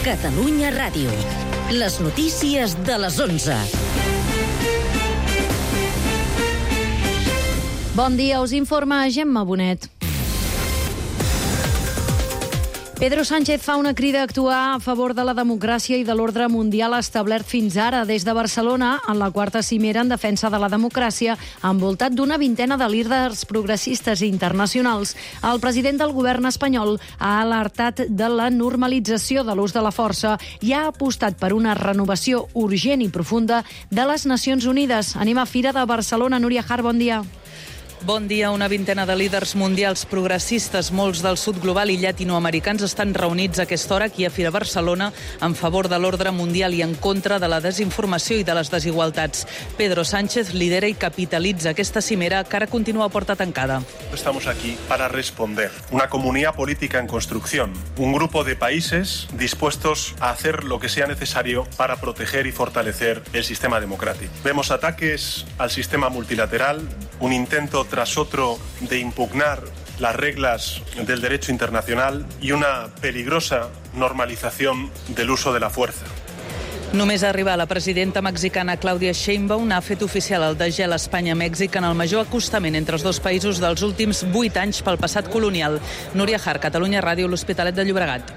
Catalunya Ràdio. Les notícies de les 11. Bon dia, us informa Gemma Bonet. Pedro Sánchez fa una crida a actuar a favor de la democràcia i de l'ordre mundial establert fins ara des de Barcelona en la quarta cimera en defensa de la democràcia, envoltat d'una vintena de líders progressistes internacionals. El president del govern espanyol ha alertat de la normalització de l'ús de la força i ha apostat per una renovació urgent i profunda de les Nacions Unides. Anem a Fira de Barcelona. Núria Har, bon dia. Bon dia. Una vintena de líders mundials progressistes, molts del sud global i llatinoamericans, estan reunits a aquesta hora aquí a Fira Barcelona en favor de l'ordre mundial i en contra de la desinformació i de les desigualtats. Pedro Sánchez lidera i capitalitza aquesta cimera que ara continua a porta tancada. Estamos aquí para responder. Una comunidad política en construcción. Un grupo de países dispuestos a hacer lo que sea necesario para proteger y fortalecer el sistema democrático. Vemos ataques al sistema multilateral, un intento tras otro de impugnar las reglas del derecho internacional y una peligrosa normalización del uso de la fuerza. Només arribar la presidenta mexicana Claudia Sheinbaum ha fet oficial el degel Espanya-Mèxic en el major acostament entre els dos països dels últims 8 anys pel passat colonial. Núria Har, Catalunya Ràdio, l'Hospitalet de Llobregat.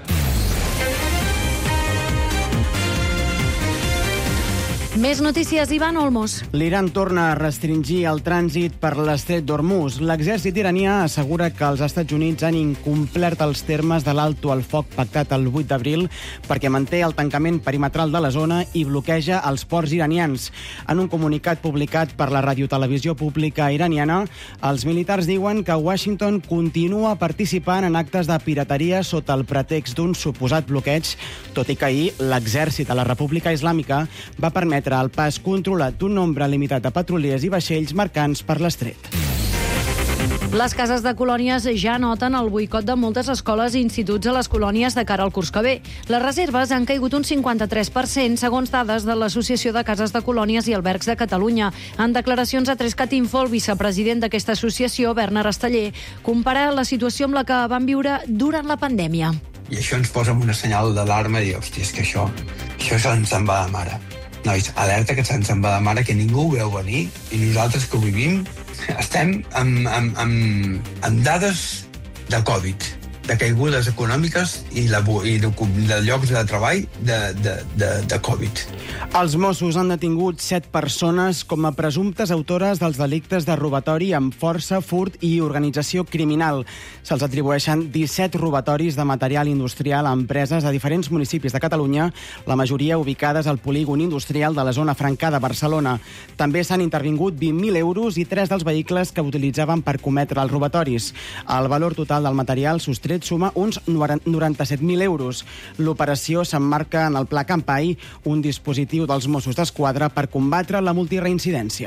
Més notícies, Ivan Olmos. L'Iran torna a restringir el trànsit per l'estret d'Hormuz. L'exèrcit iranià assegura que els Estats Units han incomplert els termes de l'alto al foc pactat el 8 d'abril perquè manté el tancament perimetral de la zona i bloqueja els ports iranians. En un comunicat publicat per la radiotelevisió pública iraniana, els militars diuen que Washington continua participant en actes de pirateria sota el pretext d'un suposat bloqueig, tot i que ahir l'exèrcit de la República Islàmica va permetre el pas controlat d'un nombre limitat de petroliers i vaixells mercants per l'estret. Les cases de colònies ja noten el boicot de moltes escoles i instituts a les colònies de cara al curs que ve. Les reserves han caigut un 53%, segons dades de l'Associació de Cases de Colònies i Albergs de Catalunya. En declaracions a 3cat Info, el vicepresident d'aquesta associació, Bernard Esteller, compara la situació amb la que van viure durant la pandèmia. I això ens posa amb una senyal d'alarma i dir, hòstia, és que això se'ns en va de mare. Nois, alerta que se'ns en va de mare, que ningú ho veu venir, i nosaltres que ho vivim estem amb dades de Covid, de caigudes econòmiques i de llocs de treball de Covid. Els Mossos han detingut 7 persones com a presumptes autores dels delictes de robatori amb força, furt i organització criminal. Se'ls atribueixen 17 robatoris de material industrial a empreses de diferents municipis de Catalunya, la majoria ubicades al polígon industrial de la zona franca de Barcelona. També s'han intervingut 20.000 euros i 3 dels vehicles que utilitzaven per cometre els robatoris. El valor total del material sostret suma uns 97.000 euros. L'operació s'emmarca en el Pla Campai, un dispositiu dels Mossos d'Esquadra per combatre la multireincidència.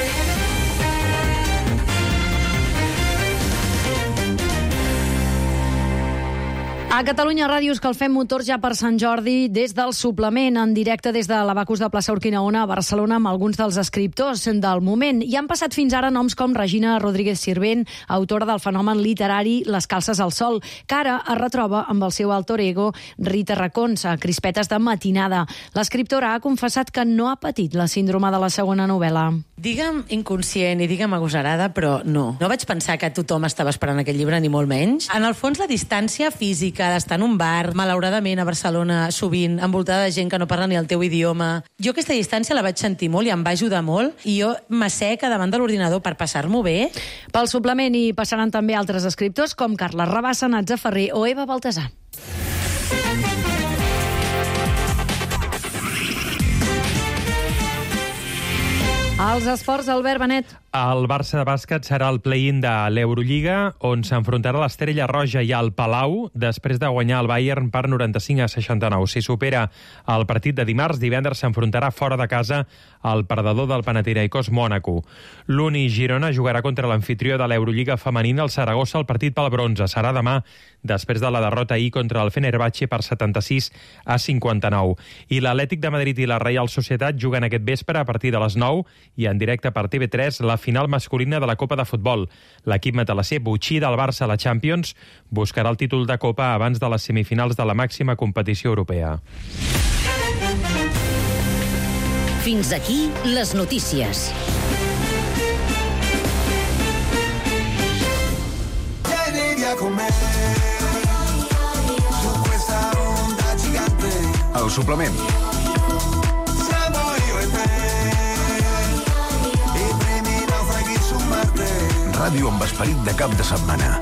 A Catalunya Ràdio escalfem motors ja per Sant Jordi des del suplement, en directe des de l'Abacus de Plaça Urquinaona a Barcelona amb alguns dels escriptors del moment. Hi han passat fins ara noms com Regina Rodríguez Sirvent, autora del fenomen literari Les calces al sol, que ara es retroba amb el seu alter ego Rita Racons, a crispetes de matinada. L'escriptora ha confessat que no ha patit la síndrome de la segona novel·la. Digue'm inconscient i digue'm agosarada, però no. No vaig pensar que tothom estava esperant aquest llibre, ni molt menys. En el fons, la distància física d'estar en un bar, malauradament a Barcelona, sovint, envoltada de gent que no parla ni el teu idioma. Jo aquesta distància la vaig sentir molt i em va ajudar molt, i jo m'asseca davant de l'ordinador per passar-m'ho bé. Pel suplement hi passaran també altres escriptors com Carles Rabassa, Natza Ferrer o Eva Baltasar. Els esports, Albert Benet. El Barça de bàsquet serà el play-in de l'Eurolliga, on s'enfrontarà l'Estrella Roja i el Palau després de guanyar el Bayern per 95-69. Si supera el partit de dimarts, divendres s'enfrontarà fora de casa el perdedor del Panathinaikos Mònaco. L'Uni Girona jugarà contra l'anfitrió de l'Eurolliga femenina, el Saragossa. El partit pel bronze serà demà, després de la derrota ahir contra el Fenerbahçe per 76-59. I l'Atlètic de Madrid i la Reial Societat juguen aquest vespre a partir de les 9 i en directe per TV3 la final masculina de la Copa de Futbol. L'equip matalasser botxí del Barça a la Champions buscarà el títol de Copa abans de les semifinals de la màxima competició europea. Fins aquí les notícies. El suplement. Ràdio amb esperit de cap de setmana.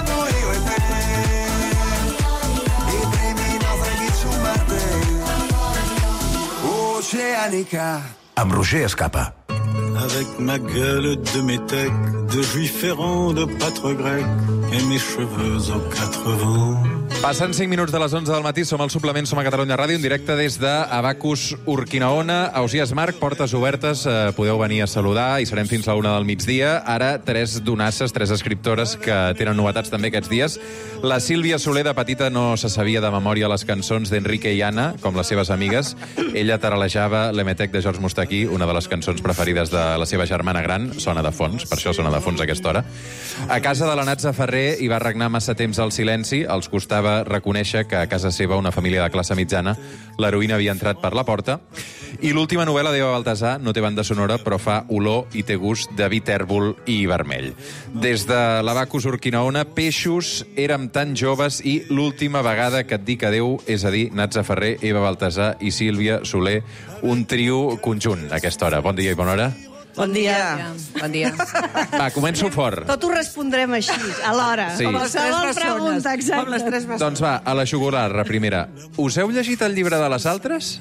Amb Roger Escapa. Avec ma gueule de métèque, de juif errant, de pâtre grec, et mes cheveux aux quatre vents. Passen 5 minuts de les 11 del matí, som al suplement, som a Catalunya Ràdio, en directe des d'Abacus Urquinaona. Ausiàs Marc, portes obertes, podeu venir a saludar i serem fins a la 1 del migdia. Ara, 3 donasses, 3 escriptores que tenen novetats també aquests dies. La Sílvia Soler, de petita, no se sabia de memòria les cançons d'Enrique i Anna, com les seves amigues. Ella taralejava l'Emetec de George Moustaki, una de les cançons preferides de la seva germana gran. Sona de fons, per això sona de fons a aquesta hora. A casa de la Natza Ferrer hi va regnar massa temps el silenci. Els costava reconèixer que a casa seva, una família de classe mitjana, l'heroïna havia entrat per la porta. I l'última novel·la d'Eva Baltasar no té banda sonora, però fa olor i té gust de vi tèrbol i vermell. Des de l'Abacus Urquinaona, peixos, érem tan joves i l'última vegada que et dic adeu, és a dir, Natza Ferrer, Eva Baltasar i Sílvia Soler, un trio conjunt a aquesta hora. Bon dia i bona hora. Bon dia. Bon dia. Va, començo fort. Tot ho respondrem així, alhora. Sí. Com qualsevol pregunta, exacte. Com les tres Doncs va, a la jugular, la primera. Us heu llegit el llibre de les altres?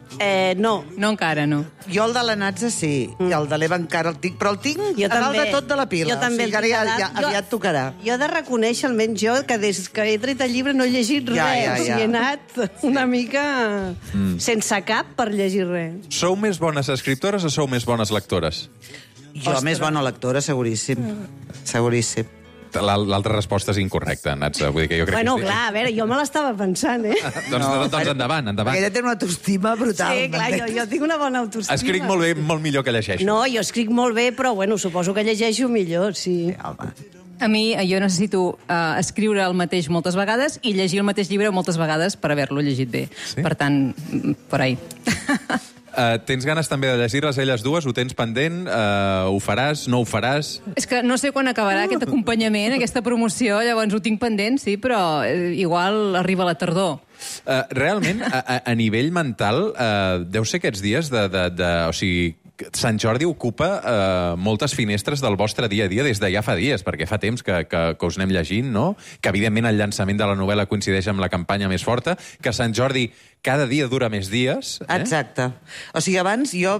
No. No encara, no. Jo el de la Natza sí, i el de l'Eva encara el tinc, però el tinc a dalt de tot de la pila. Jo també. O sigui, ja aviat tocarà. Jo he de reconèixer, almenys jo, que des que he tret el llibre no he llegit res. O sigui, he anat una mica sense cap per llegir res. Sou més bones escriptores o sou més bones lectores? Jo més bona lectora, seguríssim. Seguríssim. L'altra resposta és incorrecta, Natza. Vull dir que jo crec Bueno, que... clar, a veure, jo me l'estava pensant, Doncs endavant. Ella té una autoestima brutal. Sí, clar, jo tinc una bona autoestima. Escric molt bé, molt millor que llegeixo. No, jo escric molt bé, però bueno, suposo que llegeixo millor, sí. A mi, jo necessito escriure el mateix moltes vegades i llegir el mateix llibre moltes vegades per haver-lo llegit bé. Sí? Per tant, por ahí. Tens ganes també de llegir-les elles dues? Ho tens pendent? Ho faràs? No ho faràs? És que no sé quan acabarà aquest acompanyament, aquesta promoció, llavors ho tinc pendent, sí, però igual arriba la tardor. Realment, a nivell mental, deu ser aquests dies o sigui, Sant Jordi ocupa moltes finestres del vostre dia a dia des de ja fa dies, perquè fa temps que us anem llegint, no? Que, evidentment, el llançament de la novel·la coincideix amb la campanya més forta, que Sant Jordi cada dia dura més dies. Exacte. O sigui, abans jo,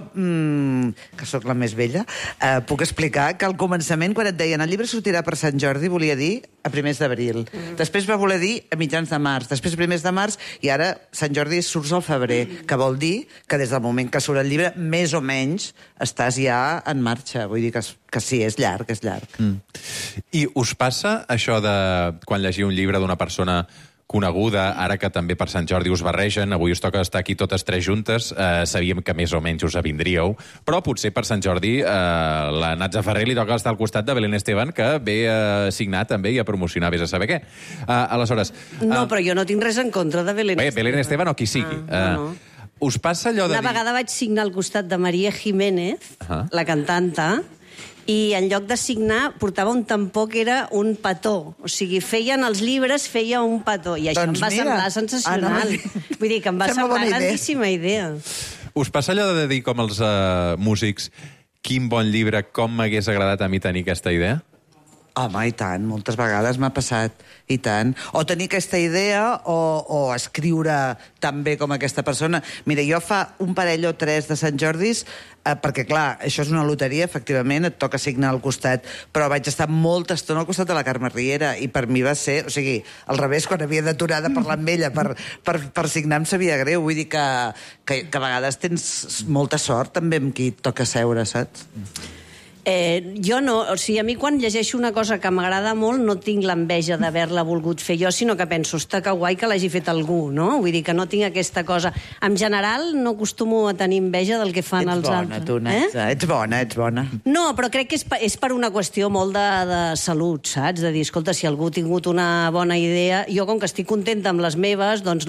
que sóc la més vella, puc explicar que al començament, quan et deien el llibre sortirà per Sant Jordi, volia dir a primers d'abril. Després va voler dir a mitjans de març, després a primers de març, i ara Sant Jordi surts al febrer, que vol dir que des del moment que surt el llibre, més o menys, estàs ja en marxa. Vull dir que sí, és llarg, és llarg. I us passa això de quan llegiu un llibre d'una persona coneguda, ara que també per Sant Jordi us barregen, avui us toca estar aquí totes tres juntes, sabíem que més o menys us avindríeu, però potser per Sant Jordi la Natza Ferrer li toca estar al costat de Belén Esteban, que ve a signar també i a promocionar, vés a saber què. Aleshores... No, però jo no tinc res en contra de Belén Esteban. Belén Esteban o qui sigui. Us passa allò de Una vegada vaig signar al costat de Maria Jiménez, la cantanta, i en lloc de signar portava un tampó que era un petó. O sigui, feien els llibres, feia un petó. I això em va semblar sensacional. Vull dir que em va semblar grandíssima idea. Us passa allò de dir com els músics, quin bon llibre, com m'hagués agradat a mi tenir aquesta idea? Home, i tant, moltes vegades m'ha passat, i tant. O tenir aquesta idea o escriure tan bé com aquesta persona. Mira, jo fa un parell o tres de Sant Jordis, perquè, clar, això és una loteria, efectivament, et toca signar al costat, però vaig estar molta estona al costat de la Carme Riera, i per mi va ser, o sigui, al revés, quan havia d'aturar de parlar amb ella per signar em sabia greu. Vull dir que a vegades tens molta sort també amb qui et toca seure, saps? Jo no, o sigui, a mi quan llegeixo una cosa que m'agrada molt no tinc l'enveja d'haver-la volgut fer jo, sinó que penso, està que guai que l'hagi fet algú, no? Vull dir que no tinc aquesta cosa. En general no acostumo a tenir enveja del que fan els altres. Ets bona, tu, Natza. Ets bona. No, però crec que és per una qüestió molt de salut, saps? De dir, escolta, si algú ha tingut una bona idea... Jo, com que estic contenta amb les meves, doncs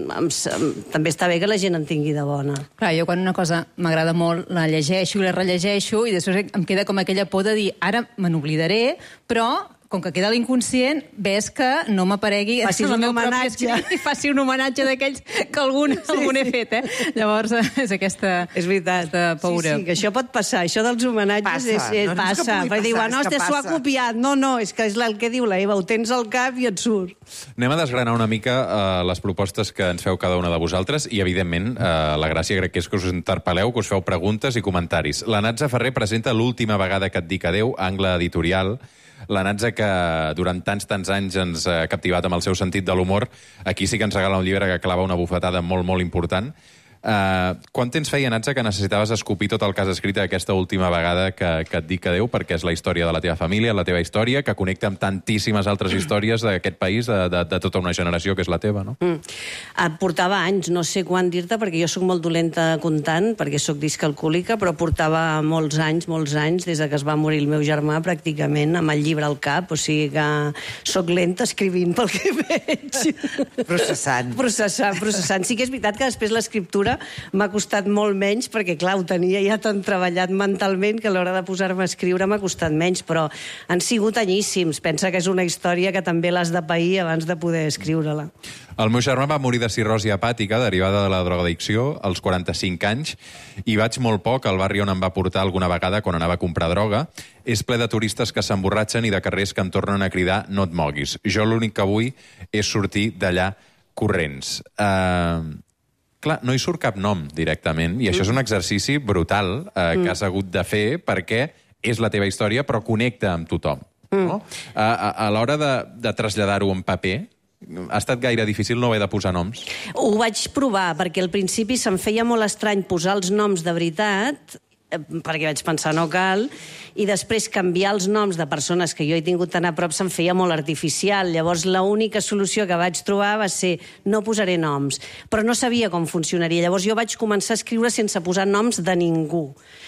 també està bé que la gent en tingui de bona. Clar, jo quan una cosa m'agrada molt la llegeixo i la rellegeixo i després em queda com aquella por de dir ara me n'oblidaré, però com que queda l'inconscient, ves que no m'aparegui... Facis un homenatge. I faci un homenatge d'aquells que algun he fet, Llavors, és aquesta... És veritat. Paura. Sí, que això pot passar. Això dels homenatges passa. Perquè diu, no, s'ho ha copiat. No, és que és el que diu la Eva, ho tens al cap i et surt. Anem a desgranar una mica les propostes que ens feu cada una de vosaltres i, evidentment, la gràcia crec que és que us interpel·leu, que us feu preguntes i comentaris. La Natza Ferrer presenta L'última vegada que et dic adeu, Angle Editorial. La Natza, que durant tants anys ens ha captivat amb el seu sentit de l'humor, aquí sí que ens regala un llibre que clava una bufetada molt, molt important. Quant temps feia, Natza, que necessitaves escopir tot el que has escrit aquesta última vegada que et dic adeu, perquè és la història de la teva família, la teva història, que connecta amb tantíssimes altres històries d'aquest país, de tota una generació que és la teva, no? Portava anys, no sé quan dir-te, perquè jo sóc molt dolenta comptant, perquè sóc discalcúlica, però portava molts anys, des de que es va morir el meu germà, pràcticament, amb el llibre al cap, o sigui que sóc lenta escrivint pel que veig. Processant. Sí que és veritat que després l'escriptura m'ha costat molt menys, perquè, clar, ho tenia ja tan treballat mentalment que a l'hora de posar-me a escriure m'ha costat menys, però han sigut anyíssims. Pensa que és una història que també l'has de pair abans de poder escriure-la. El meu germà va morir de cirrosi hepàtica derivada de la drogadicció als 45 anys i vaig molt poc al barri on em va portar alguna vegada quan anava a comprar droga. És ple de turistes que s'emborratxen i de carrers que em tornen a cridar no et moguis. Jo l'únic que vull és sortir d'allà corrents. Clar, no hi surt cap nom directament, i això és un exercici brutal que has hagut de fer perquè és la teva història, però connecta amb tothom. No? A l'hora de traslladar-ho en paper, ha estat gaire difícil no haver de posar noms? Ho vaig provar, perquè al principi se'm feia molt estrany posar els noms de veritat, perquè vaig pensar no cal, i després canviar els noms de persones que jo he tingut tan a prop se'm feia molt artificial. Llavors l'única solució que vaig trobar va ser no posaré noms, però no sabia com funcionaria. Llavors jo vaig començar a escriure sense posar noms de ningú.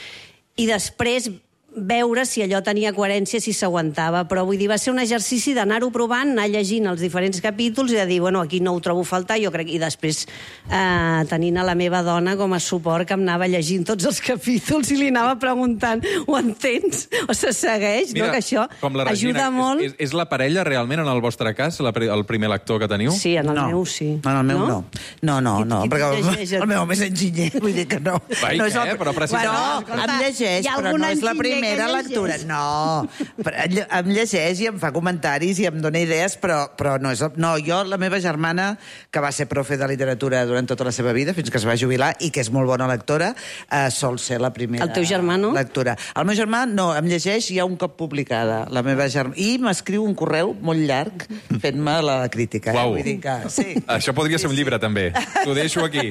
I després veure si allò tenia coherència, si s'aguantava, però vull dir, va ser un exercici d'anar-ho provant, anar llegint els diferents capítols i de dir, bueno, aquí no ho trobo a faltar, jo crec, i després tenint a la meva dona com a suport, que em anava llegint tots els capítols i li anava preguntant, ho entens? O se segueix, mira, no? Que això ajuda molt. És la parella realment, en el vostre cas, el primer lector que teniu? Sí, en el meu sí. En el meu no, perquè el meu home és enginyer, vull dir que no. Vai, què? Però precisament... No, em llegeix, però no és la primera lectura. No, em llegeix i em fa comentaris i em dona idees, però no és... No, jo, la meva germana, que va ser profe de literatura durant tota la seva vida, fins que es va jubilar, i que és molt bona lectora, sol ser la primera... El teu germà, no? Lectura. El meu germà, no, em llegeix ja un cop publicada, la meva germana. I m'escriu un correu molt llarg fent-me la crítica. Uau. Vull dir que... Sí. Això podria ser un llibre, també. T'ho deixo aquí.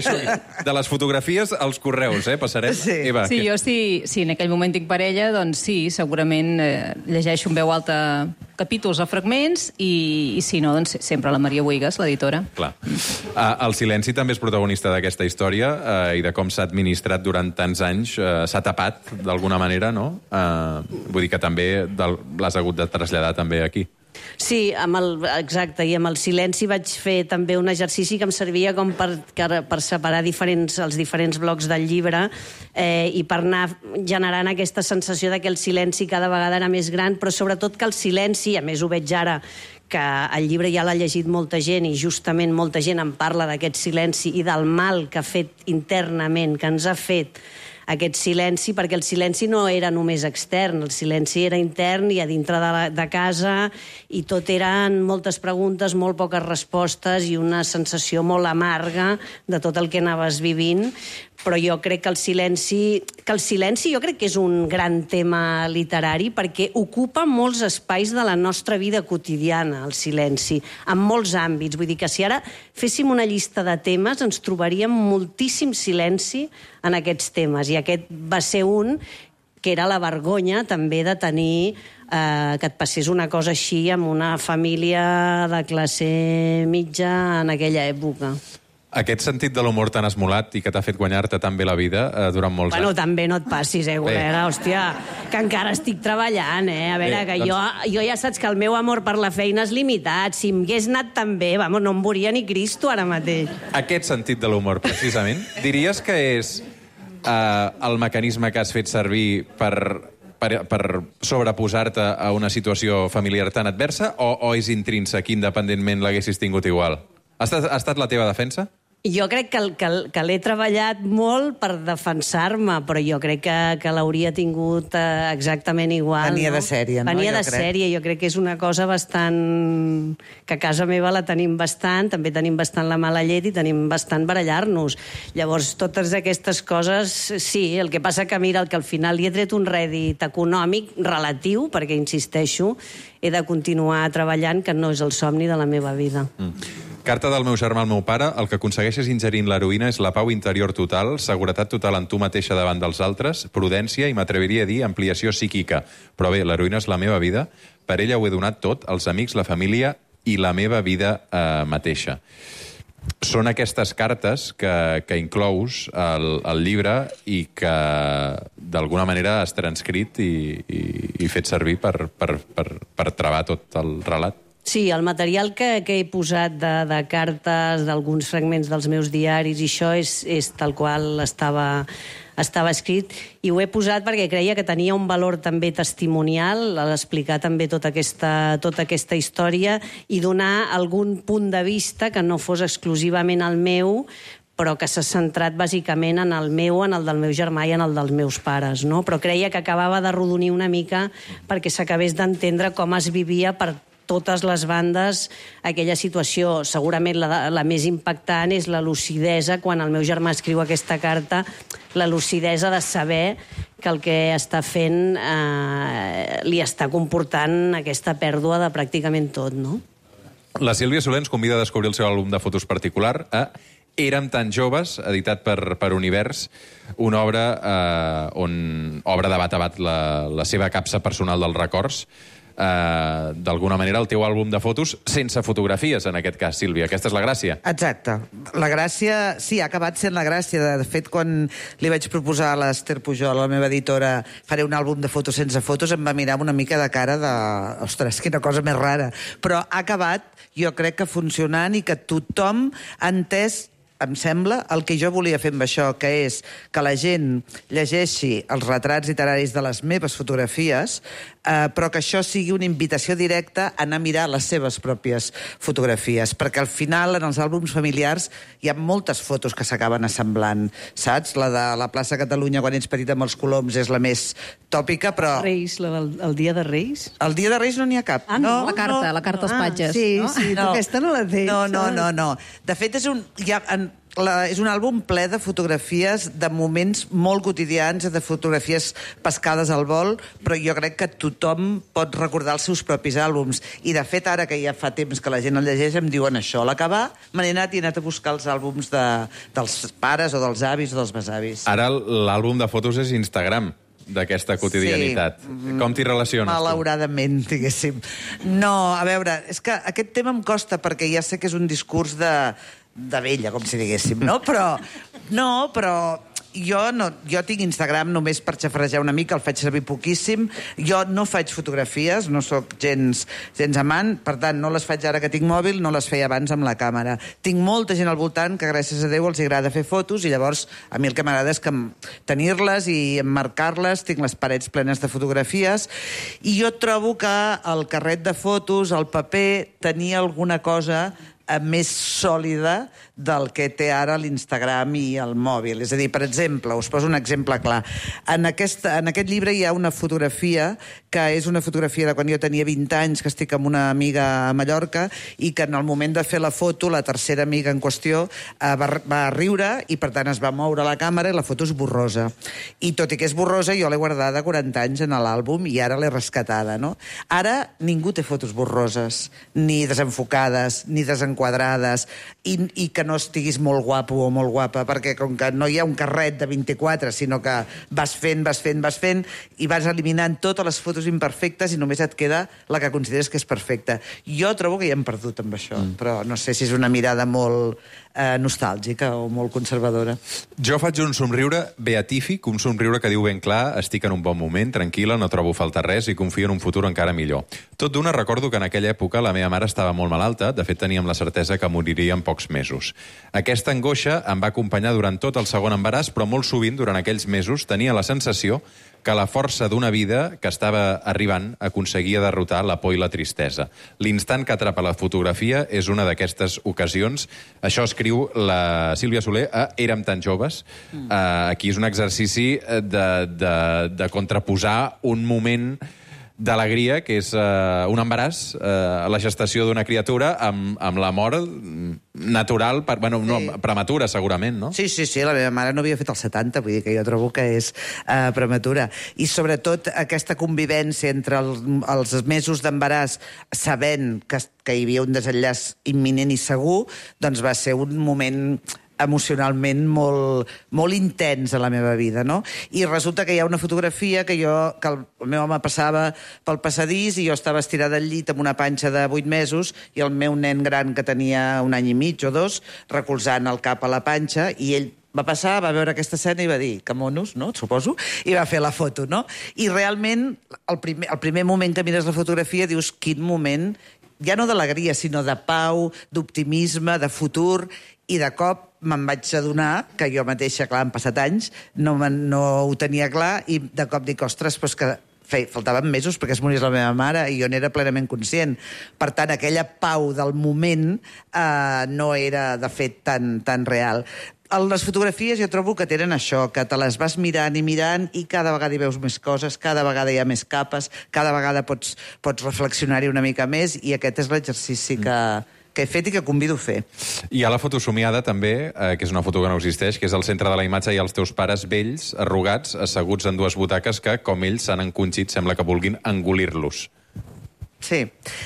De les fotografies als correus, passarem. Sí, Eva, sí, jo si en aquell moment tinc parella, doncs sí, segurament llegeixo en veu alta capítols o fragments i si no, doncs sempre la Maria Boigas, l'editora. Clar. El silenci també és protagonista d'aquesta història i de com s'ha administrat durant tants anys. S'ha tapat, d'alguna manera, no? Vull dir que també l'has hagut de traslladar també aquí. Sí, exacte, i amb el silenci vaig fer també un exercici que em servia com per separar els diferents blocs del llibre i per anar generant aquesta sensació de que el silenci cada vegada era més gran, però sobretot que el silenci, a més ho veig ara, que el llibre ja l'ha llegit molta gent i justament molta gent en parla d'aquest silenci i del mal que ha fet internament, que ens ha fet aquest silenci, perquè el silenci no era només extern, el silenci era intern i a dintre de casa, i tot eren moltes preguntes, molt poques respostes i una sensació molt amarga de tot el que anaves vivint. Però jo crec que el silenci jo crec que és un gran tema literari perquè ocupa molts espais de la nostra vida quotidiana, el silenci, en molts àmbits. Vull dir que si ara féssim una llista de temes ens trobaríem moltíssim silenci en aquests temes, i aquest va ser un que era la vergonya també de tenir que et passés una cosa així amb una família de classe mitja en aquella època. Aquest sentit de l'humor tan esmolat i que t'ha fet guanyar-te tan bé la vida durant molts anys. Bueno, també no et passis, col·lega, hòstia, que encara estic treballant, A veure, que jo ja saps que el meu amor per la feina és limitat. Si em hagués anat tan bé, vamos, no em veuria ni Cristo ara mateix. Aquest sentit de l'humor, precisament, diries que és el mecanisme que has fet servir per sobreposar-te a una situació familiar tan adversa o és intrínsec, independentment l'haguessis tingut igual? Ha estat la teva defensa? Jo crec que l'he treballat molt per defensar-me, però jo crec que l'hauria tingut exactament igual. Venia de sèrie, no? Venia de sèrie, jo crec que és una cosa bastant... que a casa meva la tenim bastant, també tenim bastant la mala llet i tenim bastant barallar-nos. Llavors, totes aquestes coses, sí, el que passa que, mira, que al final li he tret un rèdit econòmic relatiu, perquè, insisteixo, he de continuar treballant, que no és el somni de la meva vida. Carta del meu germà al meu pare, el que aconsegueixes ingerint l'heroïna és la pau interior total, seguretat total en tu mateixa davant dels altres, prudència i m'atreviria a dir ampliació psíquica. Però bé, l'heroïna és la meva vida, per ella ho he donat tot, els amics, la família i la meva vida mateixa. Són aquestes cartes que inclous al llibre i que d'alguna manera has transcrit i fet servir per travar tot el relat. Sí, el material que he posat de cartes, d'alguns fragments dels meus diaris, i això és tal qual estava escrit, i ho he posat perquè creia que tenia un valor també testimonial, explicar també tota aquesta història i donar algun punt de vista que no fos exclusivament el meu, però que s'ha centrat bàsicament en el meu, en el del meu germà i en el dels meus pares, no? Però creia que acabava de rodonir una mica perquè s'acabés d'entendre com es vivia per totes les bandes aquella situació. Segurament la més impactant és la lucidesa, quan el meu germà escriu aquesta carta, la lucidesa de saber que el que està fent li està comportant aquesta pèrdua de pràcticament tot, no? La Sílvia Soler ens convida a descobrir el seu àlbum de fotos particular, Érem tan joves, editat per Univers, una obra on obre de bat a bat la seva capsa personal dels records. D'alguna manera, el teu àlbum de fotos sense fotografies, en aquest cas, Sílvia. Aquesta és la gràcia. Exacte. La gràcia, sí, ha acabat sent la gràcia. De fet, quan li vaig proposar a l'Ester Pujol, la meva editora, faré un àlbum de fotos sense fotos, em va mirar una mica de cara de... Ostres, quina cosa més rara. Però ha acabat, jo crec que funcionant i que tothom ha entès, em sembla, el que jo volia fer amb això, que és que la gent llegeixi els retrats literaris de les meves fotografies, però que això sigui una invitació directa a anar a mirar les seves pròpies fotografies, perquè al final, en els àlbums familiars, hi ha moltes fotos que s'acaben assemblant, saps? La de la plaça Catalunya, quan ets petit amb els coloms, és la més tòpica, però... Reis, el dia de Reis? El dia de Reis no n'hi ha cap. Ah, no? La carta als patges. Sí, no? sí, no. Aquesta no la tens. No. De fet, és un àlbum ple de fotografies de moments molt quotidians, de fotografies pescades al vol, però jo crec que tothom pot recordar els seus propis àlbums. I, de fet, ara que ja fa temps que la gent el llegeix, em diuen això. A l'acabar, me n'he anat i he anat a buscar els àlbums dels pares o dels avis o dels besavis. Ara l'àlbum de fotos és Instagram d'aquesta quotidianitat. Sí. Com t'hi relaciones, malauradament, diguéssim. No, a veure, és que aquest tema em costa perquè ja sé que és un discurs de vella, com si diguéssim, no? Però jo tinc Instagram només per xafarrejar una mica, el faig servir poquíssim. Jo no faig fotografies, no sóc gens amant, per tant, no les faig ara que tinc mòbil, no les feia abans amb la càmera. Tinc molta gent al voltant que, gràcies a Déu, els agrada fer fotos, i llavors a mi el que m'agrada és tenir-les i emmarcar-les. Tinc les parets plenes de fotografies, i jo trobo que el carret de fotos, el paper, tenia alguna cosa més sòlida del que té ara l'Instagram i el mòbil. És a dir, per exemple, us poso un exemple clar. En aquest llibre hi ha una fotografia que és una fotografia de quan jo tenia 20 anys, que estic amb una amiga a Mallorca, i que en el moment de fer la foto, la tercera amiga en qüestió va riure i, per tant, es va moure la càmera i la foto és borrosa. I tot i que és borrosa, jo l'he guardada 40 anys en l'àlbum i ara l'he rescatada, no? Ara ningú té fotos borroses, ni desenfocades, ni desenquadrades. i que no estiguis molt guapo o molt guapa, perquè com que no hi ha un carret de 24, sinó que vas fent, i vas eliminant totes les fotos imperfectes i només et queda la que consideres que és perfecta. Jo trobo que hi hem perdut amb això, però no sé si és una mirada molt nostàlgica o molt conservadora. Jo faig un somriure beatífic, un somriure que diu ben clar: estic en un bon moment, tranquil·la, no trobo faltar res i confio en un futur encara millor. Tot d'una recordo que en aquella època la meva mare estava molt malalta, de fet teníem la certesa que moriria en pocs mesos. Aquesta angoixa em va acompanyar durant tot el segon embaràs, però molt sovint durant aquells mesos tenia la sensació que la força d'una vida que estava arribant aconseguia derrotar la por i la tristesa. L'instant que atrapa la fotografia és una d'aquestes ocasions. Això escriu la Sílvia Soler a Érem tan joves. Aquí és un exercici de contraposar un moment d'alegria, que és un embaràs, la gestació d'una criatura, amb la mort natural, prematura, segurament, no? Sí, la meva mare no havia fet els 70, vull dir que jo trobo que és prematura. I sobretot aquesta convivència entre els mesos d'embaràs, sabent que hi havia un desenllaç imminent i segur, doncs va ser un moment emocionalment molt intens a la meva vida, no? I resulta que hi ha una fotografia que el meu home passava pel passadís i jo estava estirada al llit amb una panxa de 8 mesos i el meu nen gran, que tenia 1 any i mig o 2, recolzant el cap a la panxa, i ell va passar, va veure aquesta escena i va dir que monos, no?, suposo, i va fer la foto, no? I realment, el primer moment que mires la fotografia dius, quin moment, ja no d'alegria, sinó de pau, d'optimisme, de futur, i de cop me'n vaig adonar que jo mateixa, clar, han passat anys, no ho tenia clar, i de cop dic, ostres, doncs que faltaven mesos perquè es morís la meva mare i jo n'era plenament conscient. Per tant, aquella pau del moment no era, de fet, tan real. Les fotografies jo trobo que tenen això, que te les vas mirant i cada vegada hi veus més coses, cada vegada hi ha més capes, cada vegada pots reflexionar-hi una mica més, i aquest és l'exercici que he fet i que convido a fer. Hi ha la foto somiada, també, que és una foto que no existeix, que és al centre de la imatge, hi ha els teus pares vells, arrugats, asseguts en 2 butaques que, com ells, s'han encongit, sembla que vulguin engolir-los. Sí.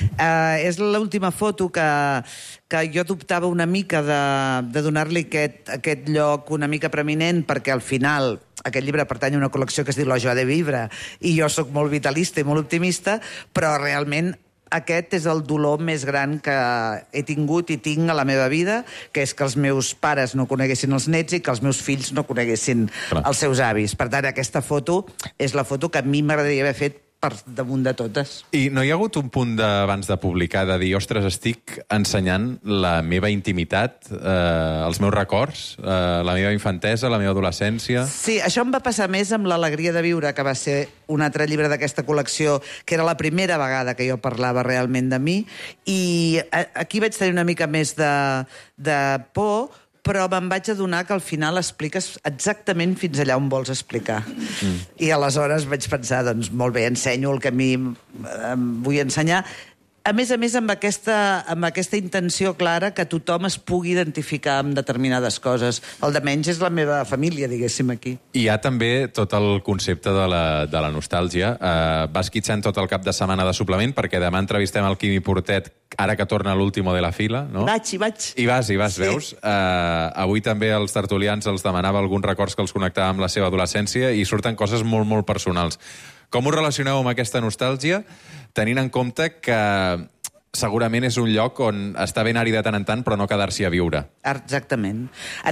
És l'última foto que jo dubtava una mica de donar-li aquest lloc una mica preeminent, perquè al final aquest llibre pertany a una col·lecció que es diu La joie de vivre, i jo sóc molt vitalista i molt optimista, però realment aquest és el dolor més gran que he tingut i tinc a la meva vida, que és que els meus pares no coneguessin els nets i que els meus fills no coneguessin els seus avis. Per tant, aquesta foto és la foto que a mi m'agradaria haver fet per damunt de totes. I no hi ha hagut un punt abans de publicar de dir, ostres, estic ensenyant la meva intimitat, els meus records, la meva infantesa, la meva adolescència? Sí, això em va passar més amb l'Alegria de viure, que va ser un altre llibre d'aquesta col·lecció, que era la primera vegada que jo parlava realment de mi, i aquí vaig tenir una mica més de por, però me'n vaig adonar que al final expliques exactament fins allà on vols explicar. I aleshores vaig pensar, doncs molt bé, ensenyo el que a mi em vull ensenyar. A més, amb aquesta intenció clara que tothom es pugui identificar amb determinades coses. El de menys és la meva família, diguéssim, aquí. I hi ha també tot el concepte de la nostàlgia. Vas quitxant tot el cap de setmana de suplement, perquè demà entrevistem el Quimi Portet, ara que torna l'último de la fila, no? Hi vaig. Hi vas, sí. Veus? Avui també els tertulians els demanava alguns records que els connectava amb la seva adolescència i surten coses molt, molt personals. Com ho relacioneu amb aquesta nostàlgia, tenint en compte que segurament és un lloc on està ben anar-hi de tant en tant, però no quedar-s'hi a viure? Exactament.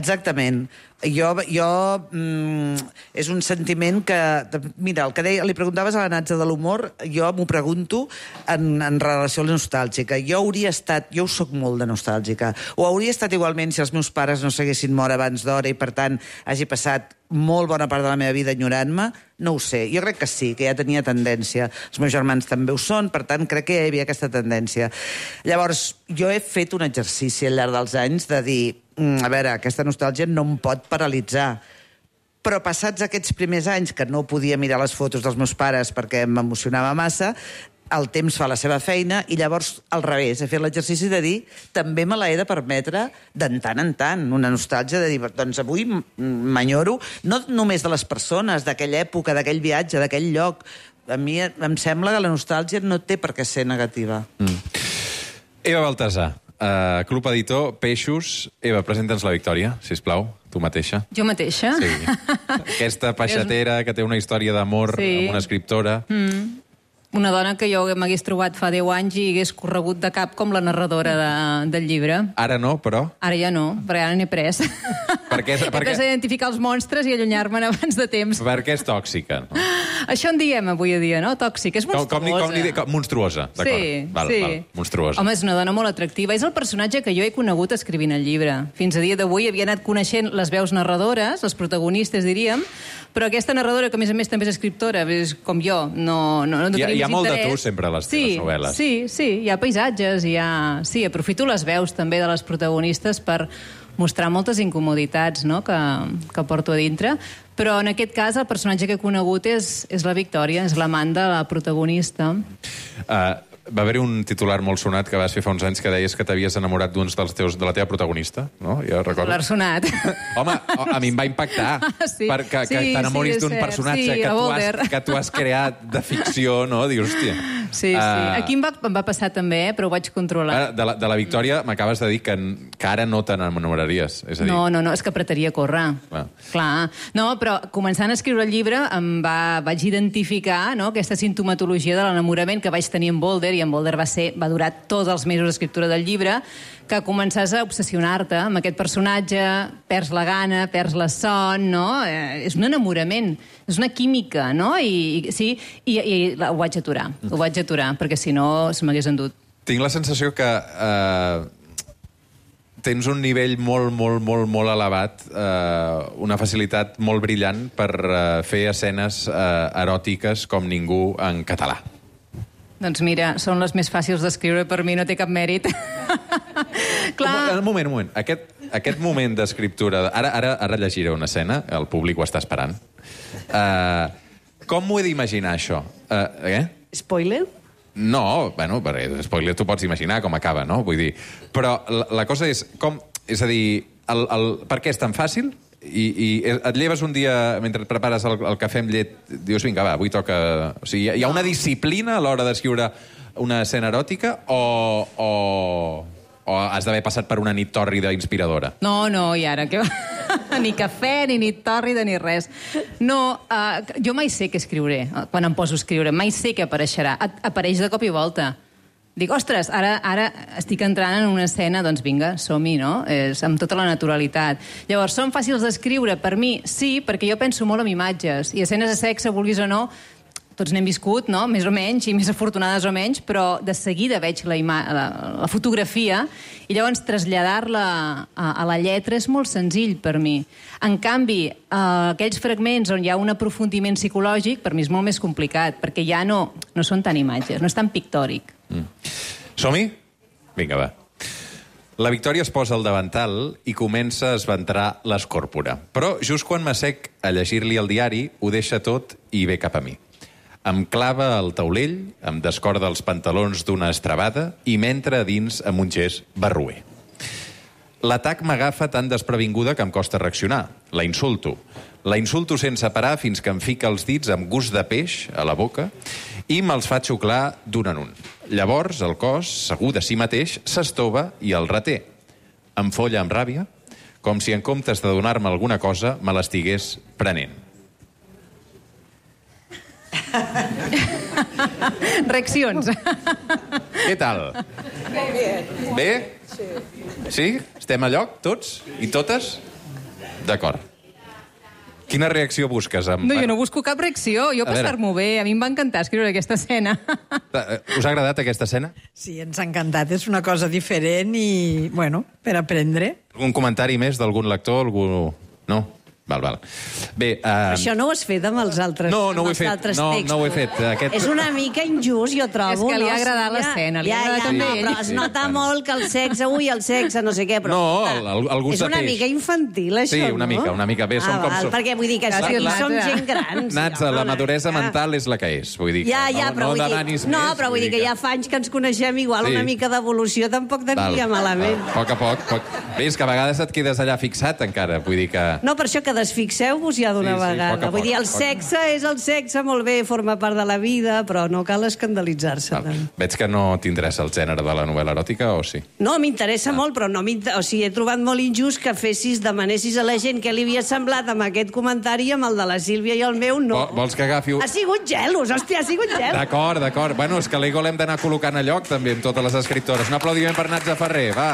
És un sentiment que... Mira, el que li preguntaves a la Natza de l'humor, jo m'ho pregunto en relació a la nostàlgica. Jo ho soc molt de nostàlgica. Ho hauria estat igualment si els meus pares no s'haguessin mort abans d'hora i, per tant, hagi passat molt bona part de la meva vida enyorant-me. No ho sé. Jo crec que sí, que ja tenia tendència. Els meus germans també ho són, per tant, crec que hi havia aquesta tendència. Llavors, jo he fet un exercici al llarg dels anys de dir, a veure, aquesta nostàlgia no em pot paralitzar. Però passats aquests primers anys que no podia mirar les fotos dels meus pares perquè m'emocionava massa, el temps fa la seva feina i llavors, al revés, he fet l'exercici de dir també me l'he de permetre de tant en tant, una nostàlgia de dir, doncs avui m'enyoro, no només de les persones, d'aquella època, d'aquell viatge, d'aquell lloc. A mi em sembla que la nostàlgia no té per què ser negativa. Eva Baltasar, Club Editor, Peixos. Eva, presenta'ns la Victòria, sisplau, tu mateixa. Jo mateixa? Sí. Aquesta peixatera que té una història d'amor amb una escriptora. Una dona que jo m'hagués trobat fa 10 anys i hagués corregut de cap com la narradora del llibre. Ara no, però... Ara ja no, perquè ara n'he pres. He pres a identificar els monstres i allunyar-me'n abans de temps. Perquè és tòxica, no? Això en diem avui a dia, no? Tòxica, és monstruosa. Monstruosa, d'acord. Sí, val, monstruosa. Home, és una dona molt atractiva. És el personatge que jo he conegut escrivint el llibre. Fins a dia d'avui havia anat coneixent les veus narradores, les protagonistes, diríem, però aquesta narradora, que a més també és escriptora, és com jo, no tenim hi ha molt de tu sempre a les teves novel·les. Sí, hi ha paisatges, sí, aprofito les veus també de les protagonistes per mostrar moltes incomoditats, no?, que porto a dintre, però en aquest cas el personatge que he conegut és la Victòria, és l'amant de la protagonista. Va haver-hi un titular molt sonat que vas fer fa uns anys que deies que t'havies enamorat de la teva protagonista, no? Jo recordo. Titular sonat. Home, a mi em va impactar que t'enamoris d'un personatge que tu has creat de ficció, no? Dius, hòstia... Sí. Aquí em va passar també, però ho vaig controlar. De la Victòria m'acabes de dir que ara no te n'enamoraries. No, és que apretaria córrer. Clar. No, però començant a escriure el llibre vaig identificar aquesta sintomatologia de l'enamorament que vaig tenir en Boulder, i en Boulder va durar tots els mesos d'escriptura del llibre, que començàs a obsessionar-te amb aquest personatge, perds la gana, perds la son, no? És un enamorament, és una química, no? I ho vaig aturar, perquè si no se m'hagués endut. Tinc la sensació que tens un nivell molt elevat, una facilitat molt brillant per fer escenes eròtiques com ningú en català. Doncs mira, són les més fàcils d'escriure, per mi no té cap mèrit. Clar. Un moment. Aquest moment d'escriptura... Ara llegiré una escena, el públic ho està esperant. Com m'ho he d'imaginar, això? Spoiler? No, perquè spoiler tu pots imaginar com acaba, no? Vull dir... Però la cosa és... És a dir, per què és tan fàcil? I et lleves un dia, mentre et prepares el cafè amb llet, dius, vinga, va, avui toca... O sigui, hi ha una disciplina a l'hora d'escriure una escena eròtica o has d'haver passat per una nit tòrrida inspiradora? No, i ara, què va? Ni cafè, ni nit tòrrida, ni res. No, jo mai sé què escriuré, quan em poso a escriure, mai sé què apareixerà. Apareix de cop i volta. Dic, ostres, ara estic entrant en una escena, doncs vinga, som-hi, no? Amb tota la naturalitat. Llavors, són fàcils d'escriure? Per mi, sí, perquè jo penso molt en imatges. I escenes de sexe, vulguis o no, tots n'hem viscut, no? Més o menys, i més afortunades o menys, però de seguida veig la fotografia i llavors traslladar-la a la lletra és molt senzill per mi. En canvi, aquells fragments on hi ha un aprofundiment psicològic, per mi és molt més complicat, perquè ja no són tan imatges, no és tan pictòric. Som-hi? Vinga, va. La Victòria es posa al davantal i comença a esventrar l'escòrpora. Però just quan m'assec a llegir-li el diari, ho deixa tot i ve cap a mi. Em clava el taulell, em descorda els pantalons d'una estrabada i m'entra a dins amb un gest barroer. L'atac m'agafa tan desprevinguda que em costa reaccionar. La insulto. La insulto sense parar fins que em fica els dits amb gust de peix a la boca i me'ls fa xuclar d'un en un. Llavors, el cos, segur de si mateix, s'estova i el reté. Em folla amb ràbia, com si en comptes de donar-me alguna cosa me l'estigués prenent. Reaccions. Què tal? Bé? Sí? Estem a lloc, tots? I totes? D'acord. Quina reacció busques? No, jo no busco cap reacció. Jo passar-m'ho bé. A mi em va encantar escriure aquesta escena. Us ha agradat aquesta escena? Sí, ens ha encantat. És una cosa diferent i, bueno, per aprendre. Algun comentari més d'algun lector? Algú... No? Val. Bé, això no ho has fet amb els altres textos. No ho he fet. No ho he fet. És una mica injust, jo trobo. És que li ha agradat l'escena. Però es nota molt que el sexe, no sé què, però... No, el gust de peix. És una mica infantil, això, no? Sí, una mica. Bé, som com som. Perquè vull dir que som gent gran. Nats, la maduresa mental és la que és. Vull dir que no demanis més. No, però vull dir que ja fa anys que ens coneixem, igual una mica d'evolució tampoc t'aniria malament. A poc. Bé, és que a vegades et quedes allà fixat encara, vull dir que... No, per això que que desfixeu-vos ja d'una vegada. Vull dir, el sexe és el sexe, molt bé, forma part de la vida, però no cal escandalitzar-se. Veig que no t'interessa el gènere de la novel·la eròtica, o sí? No, m'interessa molt, però no he trobat molt injust que demanessis a la gent què li havia semblat amb aquest comentari i amb el de la Sílvia i el meu no. Vols que agafi... Ha sigut gelos, hòstia, ha sigut gelos. D'acord. Bueno, és que l'ego l'hem d'anar col·locant a lloc, també, amb totes les escriptores. Un aplaudiment per Natza Ferrer, va.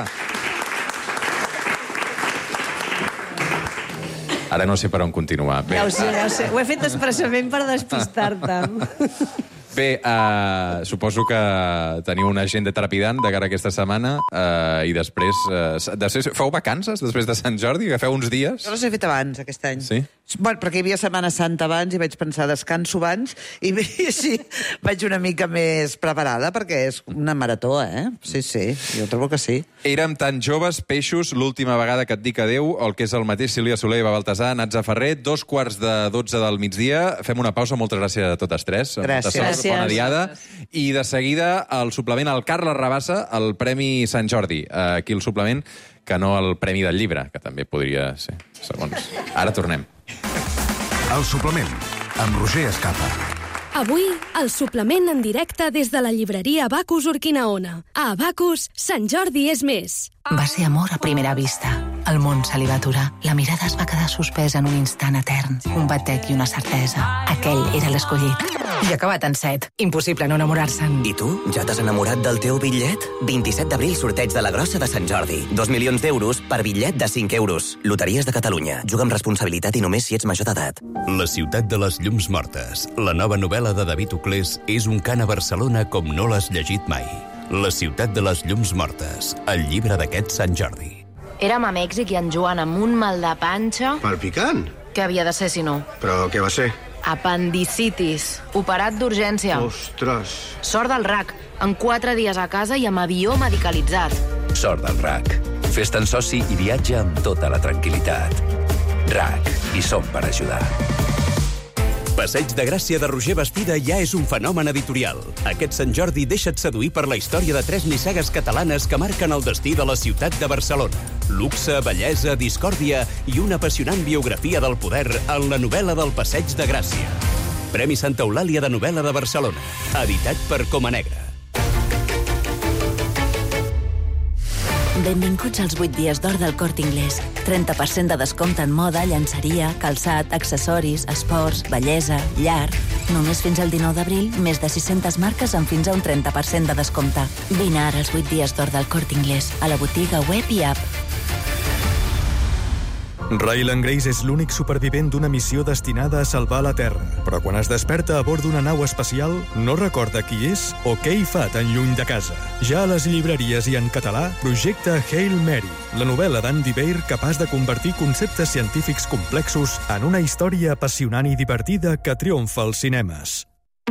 Ara no sé per on continuar. Ja ho sé. Ho he fet expressament per despistar-te. Bé, suposo que teniu una agenda trepidant de cara a aquesta setmana i després... Feu vacances després de Sant Jordi? Agafeu uns dies? Jo les he fet abans, aquest any. Sí? Bueno, perquè hi havia Setmana Santa abans i vaig pensar descanso abans i així vaig una mica més preparada perquè és una marató, Sí, jo trobo que sí. Érem tan joves, peixos, l'última vegada que et dic adeu, el que és el mateix Sílvia Soler i Eva Baltasar, Natza Ferrer, 2:45 del migdia. Fem una pausa, moltes gràcies a totes tres. Gràcies. Bona diada. I de seguida, el suplement al Carles Rabassa, el Premi Sant Jordi. Aquí el suplement, que no el Premi del Llibre, que també podria ser, segons. Ara tornem. El suplement, amb Roger Escapa. Avui, el suplement en directe des de la llibreria Abacus Urquinaona. A Abacus, Sant Jordi és més. Va ser amor a primera vista. El món se li va aturar. La mirada es va quedar suspesa en un instant etern. Un batec i una certesa. Aquell era l'escollit. I acabat en 7. Impossible no enamorar-se'n. I tu? Ja t'has enamorat del teu bitllet? 27 d'abril, sorteig de la grossa de Sant Jordi. 2 milions d'euros per bitllet de 5 euros. Loteries de Catalunya. Juga amb responsabilitat i només si ets major d'edat. La ciutat de les llums mortes. La nova novel·la de David Uclés és un cant a Barcelona com no l'has llegit mai. La ciutat de les llums mortes. El llibre d'aquest Sant Jordi. Érem a Mèxic i en Joan amb un mal de panxa... Palpicant? Què havia de ser, si no? Però què va ser? Apendicitis. Operat d'urgència. Ostres. Sort del RAC. En 4 dies a casa i amb avió medicalitzat. Sort del RAC. Fes-te'n soci i viatja amb tota la tranquil·litat. RAC. Hi som per ajudar. Passeig de Gràcia de Roger Bastida ja és un fenomen editorial. Aquest Sant Jordi deixa't seduir per la història de 3 nissagues catalanes que marquen el destí de la ciutat de Barcelona. Luxe, bellesa, discòrdia i una apassionant biografia del poder en la novel·la del Passeig de Gràcia. Premi Santa Eulàlia de novel·la de Barcelona. Editat per Coma Negra. Benvinguts als 8 dies d'or del Corte Inglés. 30% de descompte en moda, llançeria, calçat, accessoris, esports, bellesa, llar. Només fins al 19 d'abril, més de 600 marques amb fins a un 30% de descompte. Vine ara als 8 dies d'or del Corte Inglés, a la botiga web i app. Ryland Grace és l'únic supervivent d'una missió destinada a salvar la Terra. Però quan es desperta a bord d'una nau espacial, no recorda qui és o què hi fa tan lluny de casa. Ja a les llibreries i en català, projecte Hail Mary, la novel·la d'Andy Weir capaç de convertir conceptes científics complexos en una història apassionant i divertida que triomfa als cinemes.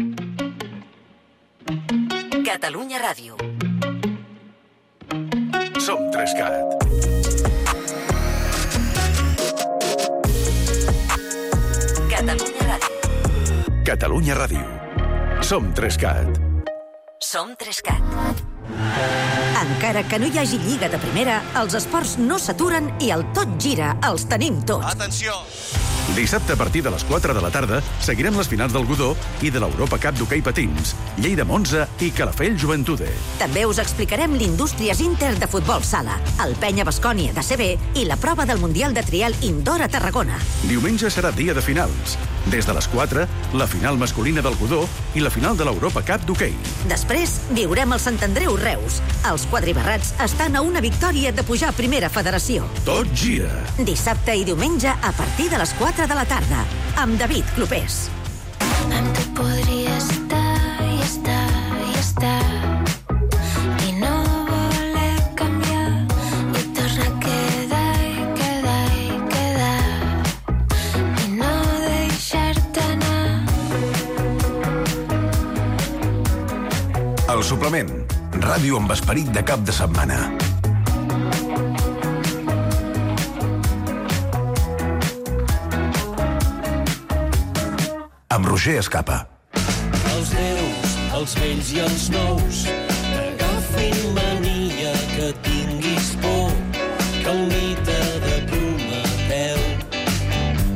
Catalunya Ràdio. Som 3CAT. Catalunya Ràdio. Catalunya Ràdio. Som 3CAT. Som 3CAT. Encara que no hi hagi lliga de primera, els esports no s'aturen i el tot gira. Els tenim tots. Atenció! Dissabte a partir de les 4 de la tarda seguirem les finals del Godó i de l'Europa Cup d'hoquei patins, Lleida Monza i Calafell Joventude. També us explicarem l'Indústries Inter de futbol sala, el Penya Bascònia de CB i la prova del Mundial de Trial Indoor a Tarragona. Diumenge serà dia de finals. Des de les 4, la final masculina del Godó i la final de l'Europa Cup d'hoquei. Després viurem el Sant Andreu Reus. Els quadribarrats estan a una victòria de pujar a Primera Federació. Tot gira. Dissabte i diumenge a partir de les 4 de la tarda, amb David Clopés. Amb tu podria estar i estar i estar i no voler canviar i tornar a quedar i quedar i quedar i no deixar-te anar. El suplement. Ràdio amb esperit de cap de setmana. Amb Roger Escapa. Els déus, els vells i els nous, t'agafin mania, que tinguis por, que el mite de Prometeu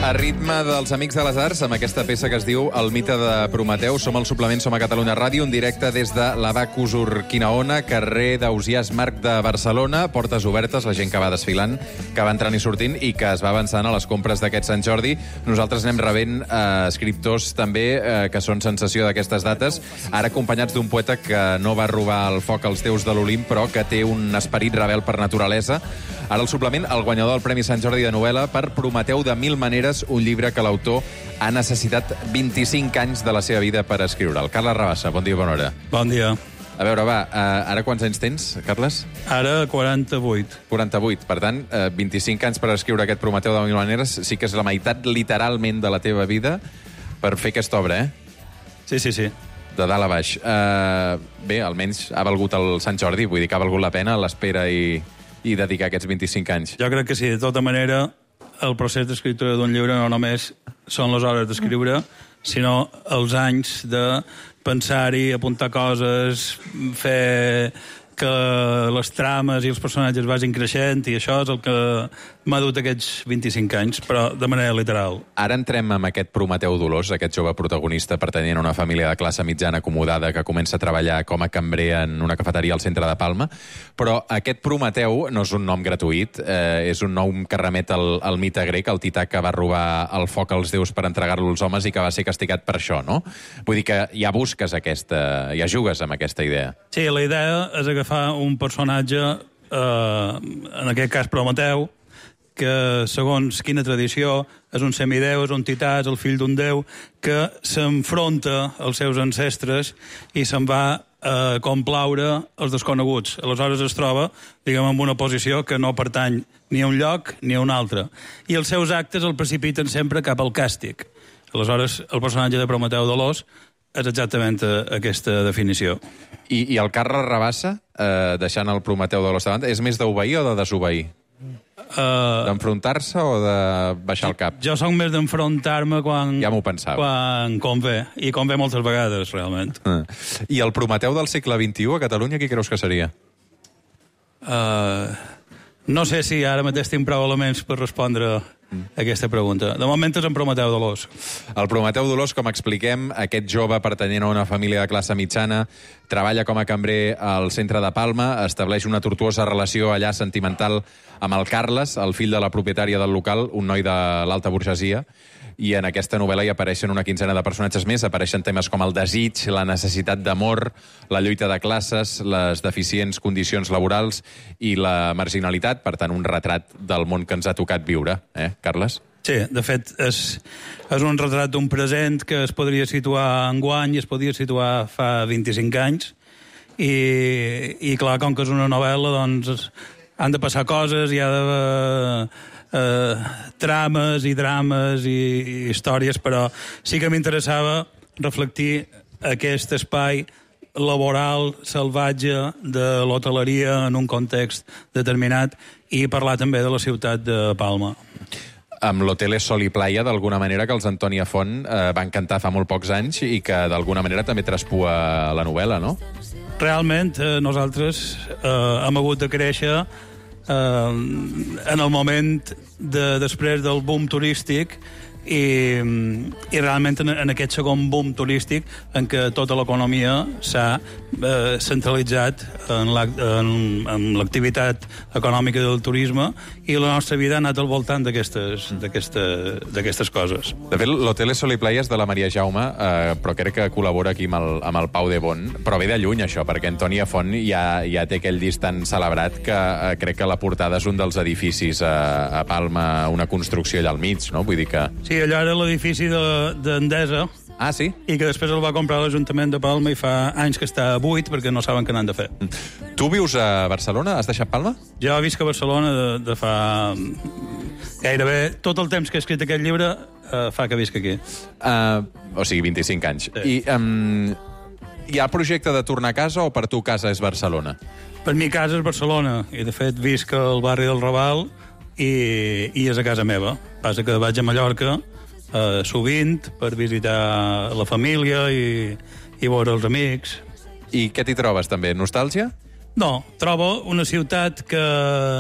a ritme dels Amics de les Arts, amb aquesta peça que es diu El mite de Prometeu. Som al Suplement, som a Catalunya Ràdio, en directe des de l'Abacus Urquinaona, carrer d'Ausiàs Marc de Barcelona, portes obertes, la gent que va desfilant, que va entrant i sortint i que es va avançant a les compres d'aquest Sant Jordi. Nosaltres anem rebent escriptors també que són sensació d'aquestes dates, ara acompanyats d'un poeta que no va robar el foc als déus de l'Olimp, però que té un esperit rebel per naturalesa. Ara al Suplement, el guanyador del Premi Sant Jordi de novel·la per Prometeu de mil maneres, un llibre que l'autor ha necessitat 25 anys de la seva vida per escriure'l. Carles Rabassa, bon dia, bona hora. Bon dia. A veure, va, ara quants anys tens, Carles? Ara 48. 48, per tant, 25 anys per escriure aquest Prometeu de mil maneres, sí que és la meitat literalment de la teva vida per fer aquesta obra, Sí, sí, sí. De dalt a baix. Bé, almenys ha valgut el Sant Jordi, vull dir que ha valgut la pena l'espera i dedicar aquests 25 anys. Jo crec que sí, de tota manera, el procés d'escriptura d'un llibre no només són les hores d'escriure, sinó els anys de pensar-hi, apuntar coses, fer que les trames i els personatges vagin creixent, i això és el que m'ha dut aquests 25 anys, però de manera literal. Ara entrem amb aquest Prometeu Dolors, aquest jove protagonista pertanyent a una família de classe mitjana acomodada que comença a treballar com a cambrer en una cafeteria al centre de Palma, però aquest Prometeu no és un nom gratuït, és un nom que remet al mite grec, el tità que va robar el foc als déus per entregar-lo als homes i que va ser castigat per això, no? Vull dir que ja busques ja jugues amb aquesta idea. Sí, la idea és agafar un personatge, en aquest cas Prometeu, que segons quina tradició és un semideu, és un tità, és el fill d'un déu, que s'enfronta als seus ancestres i se'n va a complaure els desconeguts. Aleshores es troba, diguem, en una posició que no pertany ni a un lloc ni a un altre. I els seus actes el precipiten sempre cap al càstig. Aleshores, el personatge de Prometeu Dolors és exactament aquesta definició. I el Carles Rabassa, deixant el Prometeu Dolors davant, és més d'obeir o de desobeir? D'enfrontar-se o de baixar el cap? Jo soc més d'enfrontar-me quan... Ja m'ho pensava. Quan convé, i convé moltes vegades, realment. I el Prometeu del segle XXI a Catalunya, qui creus que seria? No sé si ara mateix tinc prou elements per respondre aquesta pregunta. De moment és en Prometeu Dolors. El Prometeu Dolors, com expliquem, aquest jove pertanyent a una família de classe mitjana, treballa com a cambrer al centre de Palma, estableix una tortuosa relació allà sentimental amb el Carles, el fill de la propietària del local, un noi de l'alta burgesia, i en aquesta novel·la hi apareixen una quinzena de personatges més, apareixen temes com el desig, la necessitat d'amor, la lluita de classes, les deficients condicions laborals i la marginalitat, per tant, un retrat del món que ens ha tocat viure, Carles? Sí, de fet, és un retrat d'un present que es podria situar enguany i es podria situar fa 25 anys, i clar, com que és una novel·la, doncs han de passar coses, hi ha d'haver trames i drames i històries, però sí que m'interessava reflectir aquest espai laboral salvatge de l'hoteleria en un context determinat i parlar també de la ciutat de Palma. Amb l'Hotel Sol i Playa, d'alguna manera, que els Antònia Font van cantar fa molt pocs anys i que d'alguna manera també traspua la novel·la, no? Realment, nosaltres hem hagut de créixer en el moment després del boom turístic i realment en aquest segon boom turístic en què tota l'economia s'ha centralitzat en l'activitat econòmica del turisme i la nostra vida ha anat al voltant d'aquestes coses. De fet, l'Hotel Sol i Playa és de la Maria Jaume, però crec que col·labora aquí amb el Pau de Bon, però ve de lluny això, perquè Antònia Font ja té aquell disc tan celebrat que crec que la portada és un dels edificis a Palma, una construcció allà al mig, no? Vull dir que... Sí, allò era l'edifici d'Endesa. Ah, sí? I que després el va comprar l'Ajuntament de Palma i fa anys que està buit perquè no saben què n'han de fer. Tu vius a Barcelona? Has deixat Palma? Jo visc a Barcelona de fa gairebé tot el temps que he escrit aquest llibre fa que visc aquí. O sigui, 25 anys. Sí. I hi ha projecte de tornar a casa o per tu casa és Barcelona? Per mi casa és Barcelona i de fet visc al barri del Raval i és a casa meva. Passa que vaig a Mallorca sovint per visitar la família i veure els amics. I què t'hi trobes, també? Nostàlgia? No, trobo una ciutat que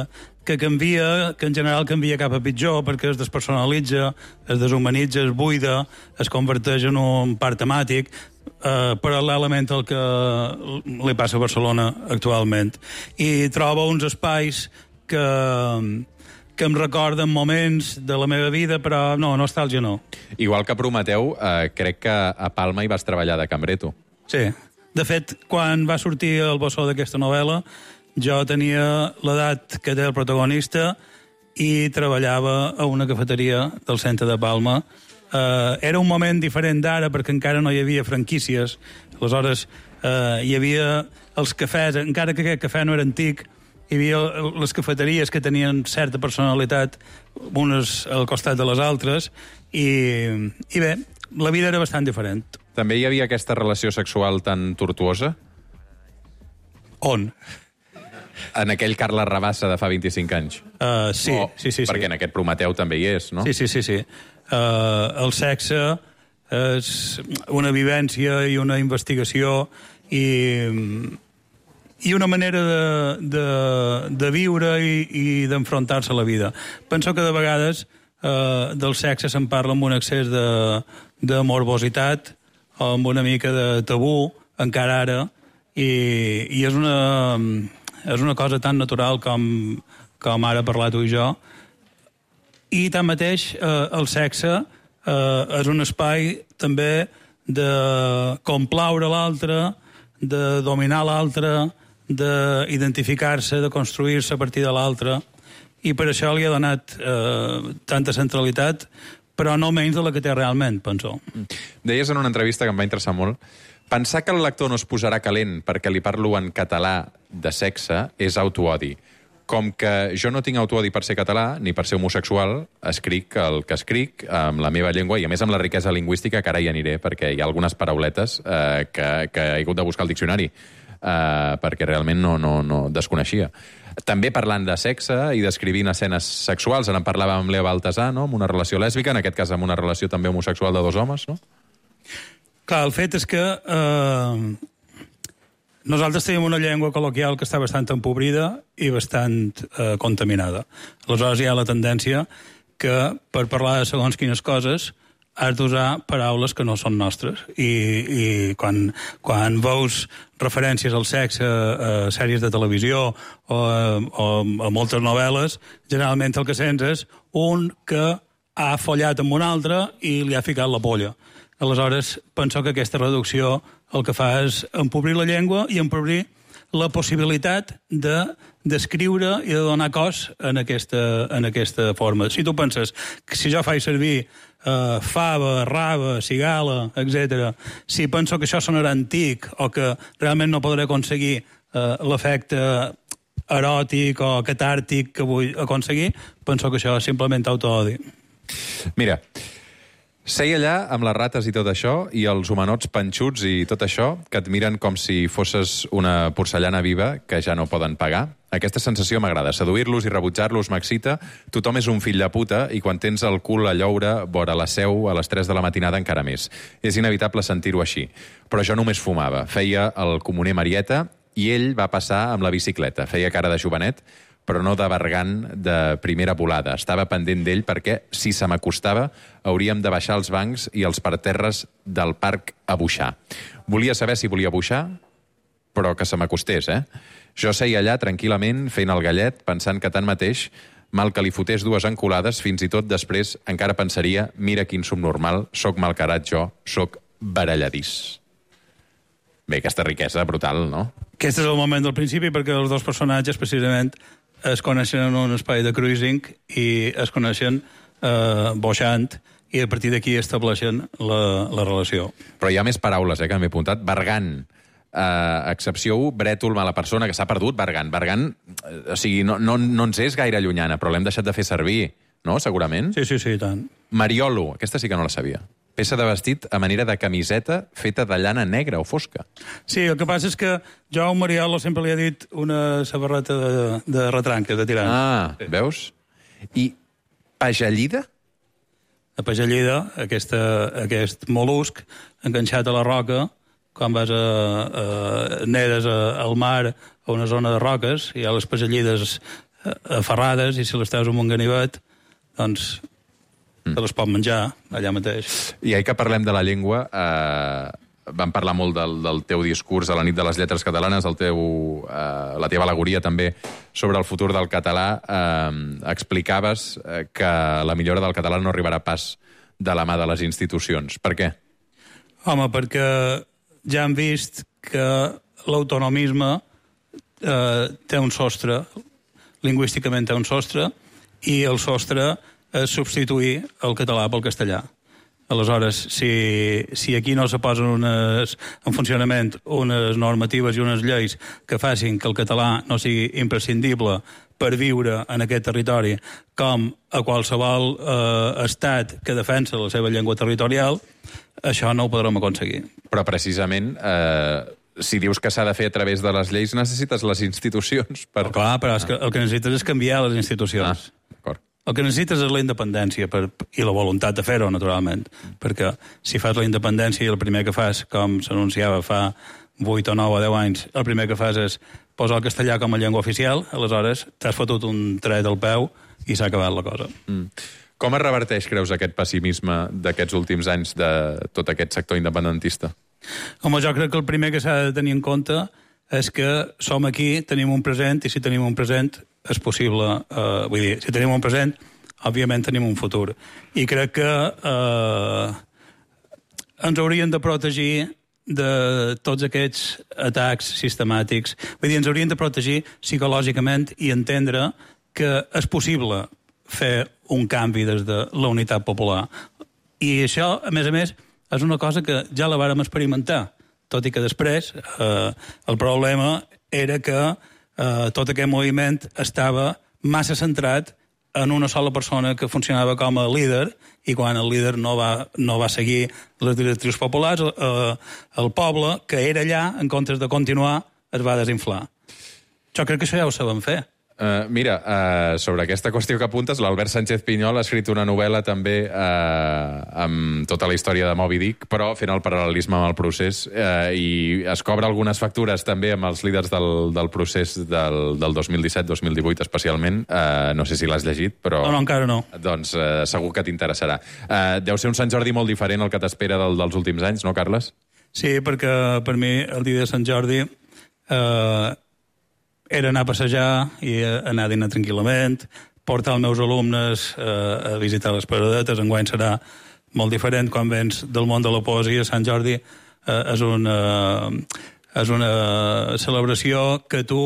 que canvia, que en general canvia cap a pitjor, perquè es despersonalitza, es deshumanitza, es buida, es converteix en un parc temàtic, paral·lelament al que li passa a Barcelona actualment. I trobo uns espais que em recorden moments de la meva vida, però no, nostàlgia no. Igual que Prometeu, crec que a Palma hi vas treballar de cambrer, tu. Sí. De fet, quan va sortir el bossó d'aquesta novel·la, jo tenia l'edat que té el protagonista i treballava a una cafeteria del centre de Palma. Era un moment diferent d'ara perquè encara no hi havia franquícies. Aleshores, hi havia els cafès, encara que aquest cafè no era antic, hi havia les cafeteries que tenien certa personalitat, unes al costat de les altres, i bé, la vida era bastant diferent. També hi havia aquesta relació sexual tan tortuosa? On? En aquell Carles Rabassa de fa 25 anys. Sí. Perquè en aquest Prometeu també hi és, no? Sí. El sexe és una vivència i una investigació i una manera de viure i d'enfrontar-se a la vida. Penso que de vegades del sexe se'n parla amb un excés de morbositat o amb una mica de tabú, encara ara, i és una cosa tan natural com ara parlar tu i jo. I tanmateix el sexe és un espai també de complaure l'altre, de dominar l'altre, d'identificar-se, de construir-se a partir de l'altre, i per això li ha donat tanta centralitat, però no menys de la que té realment, penso. Deies en una entrevista que em va interessar molt, pensar que el lector no es posarà calent perquè li parlo en català de sexe és autoodi. Com que jo no tinc autoodi per ser català, ni per ser homosexual, escric el que escric amb la meva llengua i, a més, amb la riquesa lingüística, que ara hi aniré, perquè hi ha algunes parauletes que he hagut de buscar al diccionari, perquè realment no desconeixia. També parlant de sexe i descrivint escenes sexuals, ara en parlàvem amb Lea Baltasar, no?, amb una relació lèsbica, en aquest cas amb una relació també homosexual de dos homes, no? Clar, el fet és que nosaltres tenim una llengua col·loquial que està bastant empobrida i bastant contaminada. Aleshores hi ha la tendència que per parlar de segons quines coses has d'usar paraules que no són nostres. I quan veus referències al sexe a sèries de televisió o a moltes novel·les, generalment el que sents és un que ha follat amb un altre i li ha ficat la polla. Aleshores, penso que aquesta reducció el que fa és empobrir la llengua i empobrir la possibilitat d'escriure i de donar cos en aquesta forma. Si tu penses que si jo faig servir fava, rava, cigala, etc., si penso que això sonarà antic o que realment no podré aconseguir l'efecte eròtic o catàrtic que vull aconseguir, penso que això és simplement autoodi. Mira, sei allà amb les rates i tot això, i els humanots panxuts i tot això, que et miren com si fosses una porcellana viva que ja no poden pagar. Aquesta sensació m'agrada. Seduir-los i rebutjar-los m'excita. Tothom és un fill de puta i quan tens el cul a lloure vora la Seu a les 3 de la matinada encara més. És inevitable sentir-ho així. Però jo només fumava. Feia el comuner Marieta i ell va passar amb la bicicleta. Feia cara de jovenet, però no de bergant de primera volada. Estava pendent d'ell perquè, si se m'acostava, hauríem de baixar els bancs i els parterres del parc a buixar. Volia saber si volia buixar, però que se m'acostés, Jo seia allà tranquil·lament, fent el gallet, pensant que tanmateix, mal que li fotés 2 encolades, fins i tot després encara pensaria, mira quin subnormal, soc malcarat jo, soc baralladís. Bé, aquesta riquesa brutal, no? Aquest és el moment del principi perquè els dos personatges, precisament, es coneixen en un espai de cruising i es coneixen boixant i a partir d'aquí estableixen la relació. Però hi ha més paraules, que m'he apuntat. Bergant, excepció 1, brètol, mala persona, que s'ha perdut, bergant. Bergant, o sigui, no ens és gaire llunyana, però l'hem deixat de fer servir, no?, segurament? Sí, tant. Mariolo, aquesta sí que no la sabia. Peça de vestit a manera de camiseta feta de llana negra o fosca. Sí, el que passa és que jo a un Mariolo sempre li he dit una samarreta de retranca, de tirant. Ah, sí. Veus? I pagellida? La pagellida, aquest mol·lusc enganxat a la roca, quan vas nedes al mar a una zona de roques, hi ha les pagellides aferrades, i si les teus amb un ganivet, doncs te les pot menjar allà mateix. I ahir que parlem de la llengua, vam parlar molt del teu discurs a la nit de les lletres catalanes, la teva al·legoria també sobre el futur del català. Explicaves que la millora del català no arribarà pas de la mà de les institucions. Per què? Home, perquè ja hem vist que l'autonomisme té un sostre, lingüísticament té un sostre, i el sostre és substituir el català pel castellà. Aleshores, si aquí no se posen en funcionament unes normatives i unes lleis que facin que el català no sigui imprescindible per viure en aquest territori, com a qualsevol estat que defensa la seva llengua territorial, això no ho podrem aconseguir. Però precisament, si dius que s'ha de fer a través de les lleis, necessites les institucions. Clar, però és que el que necessites és canviar les institucions. D'acord. El que necessites és la independència i la voluntat de fer-ho, naturalment, perquè si fas la independència i el primer que fas, com s'anunciava fa 8 o 9 o 10 anys, el primer que fas és posar el castellà com a llengua oficial, aleshores t'has fotut un tret al peu i s'ha acabat la cosa. Com es reverteix, creus, aquest pessimisme d'aquests últims anys de tot aquest sector independentista? Home, jo crec que el primer que s'ha de tenir en compte és que som aquí, tenim un present, i si tenim un present és possible, vull dir, si tenim un present, òbviament tenim un futur. I crec que ens haurien de protegir de tots aquests atacs sistemàtics. Vull dir, ens haurien de protegir psicològicament i entendre que és possible fer un canvi des de la unitat popular. I això, a més, és una cosa que ja la vàrem experimentar, tot i que després el problema era que tot aquest moviment estava massa centrat en una sola persona que funcionava com a líder, i quan el líder no va seguir les directrius populars, el poble, que era allà, en comptes de continuar, es va desinflar. Jo crec que això ja ho sabem fer. Mira, sobre aquesta qüestió que apuntes, l'Albert Sánchez Pinyol ha escrit una novel·la també amb tota la història de Moby Dick, però fent el paral·lelisme amb el procés, i es cobra algunes factures també amb els líders del procés del 2017-2018 especialment. No sé si l'has llegit, però... No, encara no. Doncs segur que t'interessarà. Deu ser un Sant Jordi molt diferent el que t'espera dels últims anys, no, Carles? Sí, perquè per mi el dia de Sant Jordi era anar a passejar i anar a dinar tranquil·lament, portar els meus alumnes a visitar les paradetes. Enguany serà molt diferent. Quan vens del món de la poesia, Sant Jordi és una celebració que tu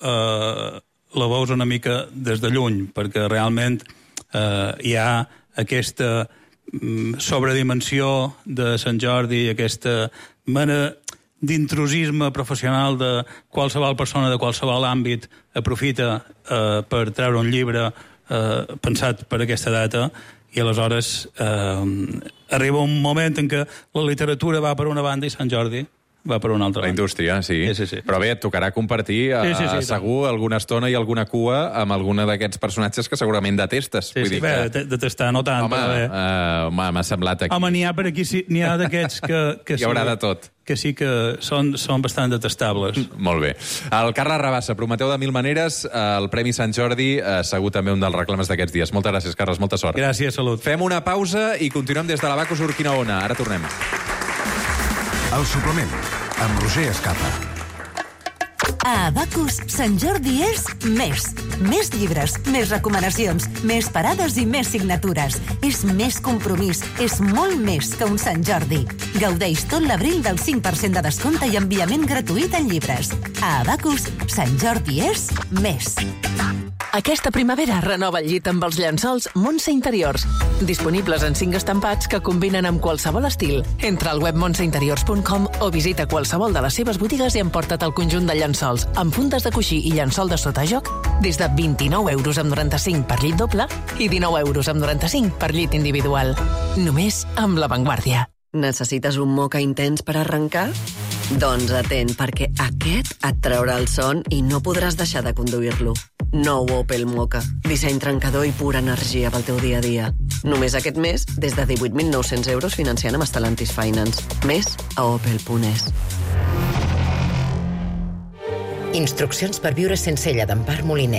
la veus una mica des de lluny, perquè realment hi ha aquesta sobredimensió de Sant Jordi, aquesta mena d'intrusisme professional de qualsevol persona de qualsevol àmbit aprofita per treure un llibre pensat per aquesta data, i aleshores arriba un moment en què la literatura va per una banda i Sant Jordi va per una altra banda. La indústria, sí. Sí. Però bé, et tocarà compartir segur alguna estona i alguna cua amb alguna d'aquests personatges que segurament detestes. Sí, detestar no tant. Home, m'ha semblat aquí. Home, n'hi ha per aquí, n'hi ha d'aquests que hi haurà de tot. Que sí que són bastant detestables. Molt bé. El Carles Rabassa, Prometeu de mil maneres, el Premi Sant Jordi, segur també un dels reclames d'aquests dies. Moltes gràcies, Carles, molta sort. Gràcies, salut. Fem una pausa i continuem des de l'Abacus Urquinaona. Ara tornem. El suplement, amb Roger Escapa. A Abacus, Sant Jordi és més. Més llibres, més recomanacions, més parades i més signatures. És més compromís, és molt més que un Sant Jordi. Gaudeix tot l'abril del 5% de descompte i enviament gratuït en llibres. A Abacus, Sant Jordi és més. Aquesta primavera renova el llit amb els llençols Montse Interiors. Disponibles en 5 estampats que combinen amb qualsevol estil. Entra al web montseinteriors.com o visita qualsevol de les seves botigues i emporta't el conjunt de llençols amb fundes de coixí i llençol de sotajoc des de 29,95 € per llit doble i 19,95 € per llit individual. Només amb La Vanguardia. Necessites un moca intens per arrencar? Doncs atent, perquè aquest et traurà el son i no podràs deixar de conduir-lo. Nou Opel Moka. Disseny trencador i pura energia pel teu dia a dia. Només aquest mes, des de 18.900 € financiant amb Stellantis Finance. Més a opel.es. Instruccions per viure sense ella d'Empar Moliner.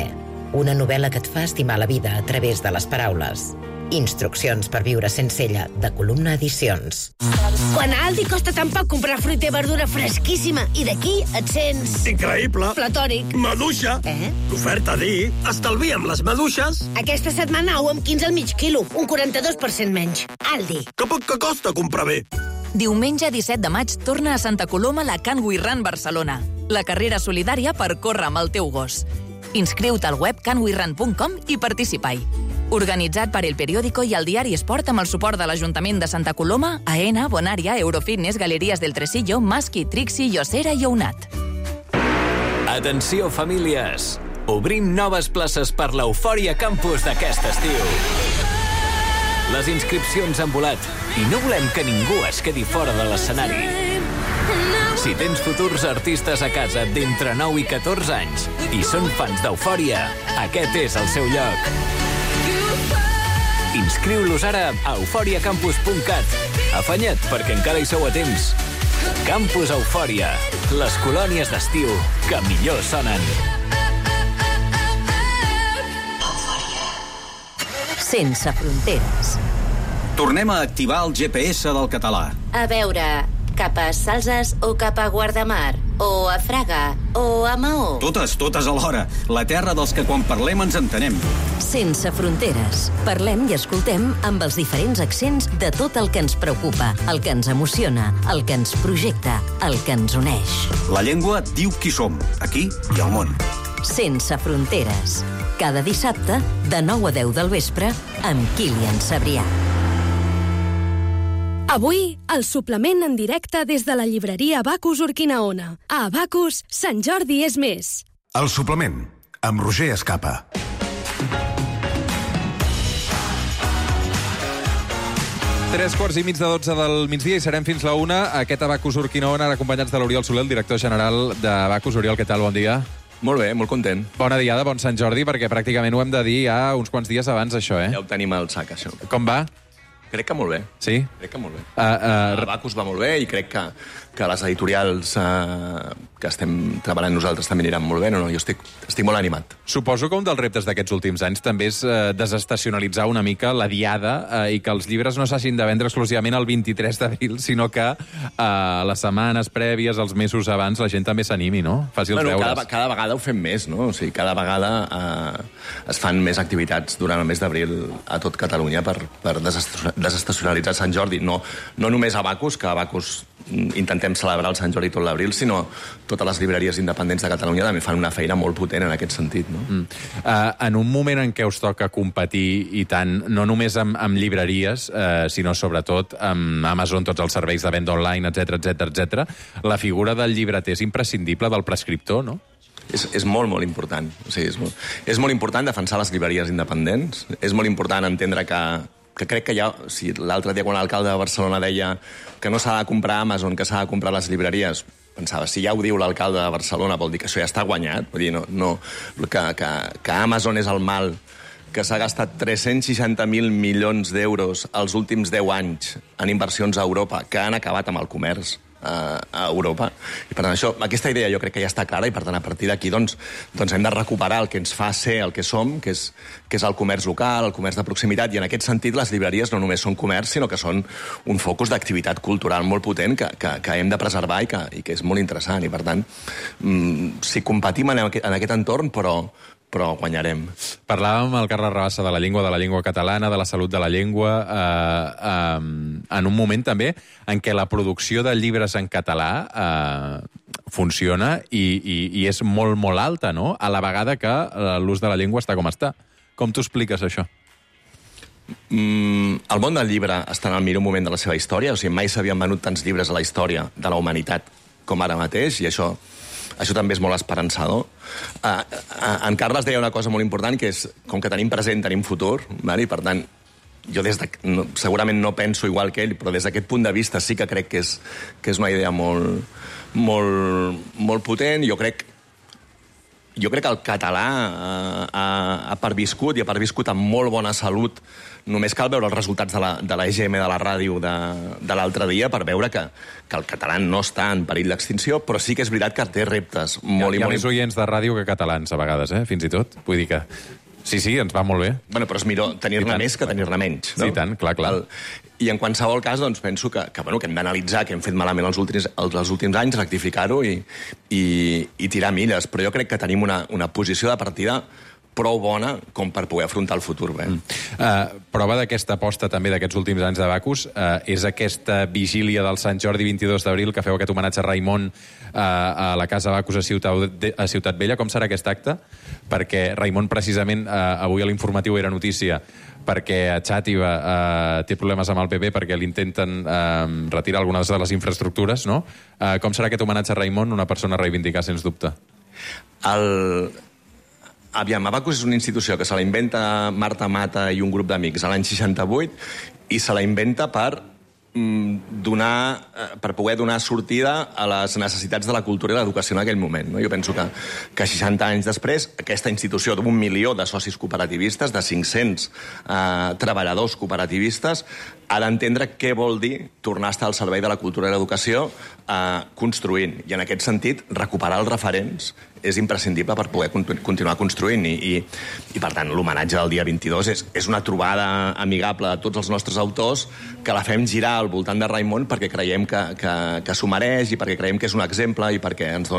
una novel·la que et fa estimar la vida a través de les paraules. Instruccions per viure sense ella, de Columna Edicions. Quan a Aldi costa tan poc comprar fruita i verdura fresquíssima i d'aquí et sents... Increïble! Platònic. Maduixa! L'oferta dir, estalvia amb les maduixes. Aquesta setmana 1 amb 15 al mig quilo, un 42% menys. Aldi. Que poc que costa comprar bé. Diumenge 17 de maig torna a Santa Coloma la Can We Run Barcelona, la carrera solidària per córrer amb el teu gos. Inscriu-te al web canwerun.com i participa-hi. Organitzat per El Periódico i el diari Esport amb el suport de l'Ajuntament de Santa Coloma, AENA, Bonària, Eurofitness, Galeries del Tresillo, Masqui, Trixi, Yosera i Ounat. Atenció, famílies! Obrim noves places per l'Eufòria Campus d'aquest estiu. Les inscripcions han volat i no volem que ningú es quedi fora de l'escenari. Si tens futurs artistes a casa d'entre 9 i 14 anys i són fans d'Eufòria, aquest és el seu lloc. Inscriu-los ara a euforiacampus.cat. Afanya't, perquè encara hi sou a temps. Campus Eufòria, les colònies d'estiu que millor sonen. Sense fronteres. Tornem a activar el GPS del català. A veure, cap a Salses o cap a Guardamar? O a Fraga? O a Maó? Totes alhora. La terra dels que quan parlem ens entenem. Sense fronteres. Parlem i escoltem amb els diferents accents de tot el que ens preocupa, el que ens emociona, el que ens projecta, el que ens uneix. La llengua diu qui som, aquí i al món. Sense fronteres. Cada dissabte, de 9 a 10 del vespre, amb Kilian Sabrià. Avui, el suplement en directe des de la llibreria Abacus Urquinaona. A Abacus, Sant Jordi és més. El suplement, amb Roger Escapa. Tres quarts i mig de 12 del migdia i serem fins la 1. Aquest Abacus Urquinaona, acompanyats de l'Oriol Soler, el director general d'Abacus. Oriol, què tal? Bon dia. Molt bé, molt content. Bona diada, bon Sant Jordi, perquè pràcticament ho hem de dir ja uns quants dies abans, això, Ja ho tenim al sac, això. Com va? Crec que molt bé. Sí? Crec que molt bé. Abacus va molt bé i crec que les editorials que estem treballant nosaltres també aniran molt bé. No, jo estic molt animat. Suposo que un dels reptes d'aquests últims anys també és desestacionalitzar una mica la diada i que els llibres no s'hagin de vendre exclusivament el 23 d'abril, sinó que les setmanes prèvies, els mesos abans, la gent també s'animi, no? Faci els deures. Cada vegada ho fem més, no? O sigui, cada vegada es fan més activitats durant el mes d'abril a tot Catalunya per desestacionalitzar Sant Jordi. No només Abacus, que Abacus intentem celebrar el Sant Jordi tot l'abril, sinó totes les llibreries independents de Catalunya també fan una feina molt potent en aquest sentit. No? En un moment en què us toca competir i tant, no només amb llibreries, sinó sobretot amb Amazon, tots els serveis de venda online, etc, la figura del llibreter és imprescindible, del prescriptor, no? És molt, molt important. O sigui, és molt important defensar les llibreries independents, és molt important entendre que crec que ja... O sigui, l'altre dia, quan l'alcalde de Barcelona deia que no s'ha de comprar Amazon, que s'ha de comprar les llibreries, pensava, si ja ho diu l'alcalde de Barcelona, vol dir que això ja està guanyat? Vull dir, que Amazon és el mal, que s'ha gastat 360.000 milions d'euros els últims 10 anys en inversions a Europa, que han acabat amb el comerç a Europa. I per tant, aquesta idea jo crec que ja està clara i per tant a partir d'aquí doncs hem de recuperar el que ens fa ser el que som, que és el comerç local, el comerç de proximitat, i en aquest sentit les llibreries no només són comerç, sinó que són un focus d'activitat cultural molt potent que hem de preservar i que és molt interessant. I per tant, si competim en aquest entorn, però guanyarem. Parlàvem amb el Carles Rabassa de la llengua catalana, de la salut de la llengua, en un moment també en què la producció de llibres en català funciona i és molt, molt alta, no? A la vegada que l'ús de la llengua està com està. Com t'ho expliques, això? El món del llibre està en el millor moment de la seva història. O sigui, mai s'havien venut tants llibres a la història de la humanitat com ara mateix, i això també és molt esperançador. En Carles deia una cosa molt important, que és, com que tenim present, tenim futur, i per tant, jo segurament no penso igual que ell, però des d'aquest punt de vista sí que crec que és una idea molt, molt, molt potent. Jo crec jo crec que el català ha perviscut i ha perviscut amb molt bona salut. Només cal veure els resultats de la EGM de la ràdio de l'altre dia per veure que el català no està en perill d'extinció, però sí que és veritat que té reptes molt i molt... Hi ha més oients de ràdio que catalans, a vegades, fins i tot. Vull dir que... Sí, ens va molt bé. Bueno, però és millor tenir-ne més que tenir-ne menys. No? Sí, tant, clar. I en qualsevol cas, doncs, penso que hem d'analitzar què hem fet malament els últims anys, rectificar-ho i tirar milles. Però jo crec que tenim una posició de partida prou bona com per poder afrontar el futur bé. Prova d'aquesta aposta també d'aquests últims anys de Bacus és aquesta vigília del Sant Jordi 22 d'abril que feu aquest homenatge a Raimon a la Casa Bacus a Ciutat Vella. Com serà aquest acte? Perquè Raimon, precisament, avui a l'informatiu era notícia perquè a Xàtiva té problemes amb el PP perquè l'intenten retirar algunes de les infraestructures, no? Com serà aquest homenatge a Raimon, una persona a reivindicar, sens dubte? Aviam, Abacus és una institució que se la inventa Marta Mata i un grup d'amics a l'any 68 i se la inventa per poder donar sortida a les necessitats de la cultura i l'educació en aquell moment. No? Jo penso que 60 anys després, aquesta institució d'1 milió de socis cooperativistes, de 500 treballadors cooperativistes, ha d'entendre què vol dir tornar a estar al servei de la cultura i l'educació construint. I en aquest sentit, recuperar els referents és imprescindible per poder continuar construint. I per tant, l'homenatge del dia 22 és una trobada amigable de tots els nostres autors que la fem girar al voltant de Raimon perquè creiem que s'ho mereix i perquè creiem que és un exemple i perquè ens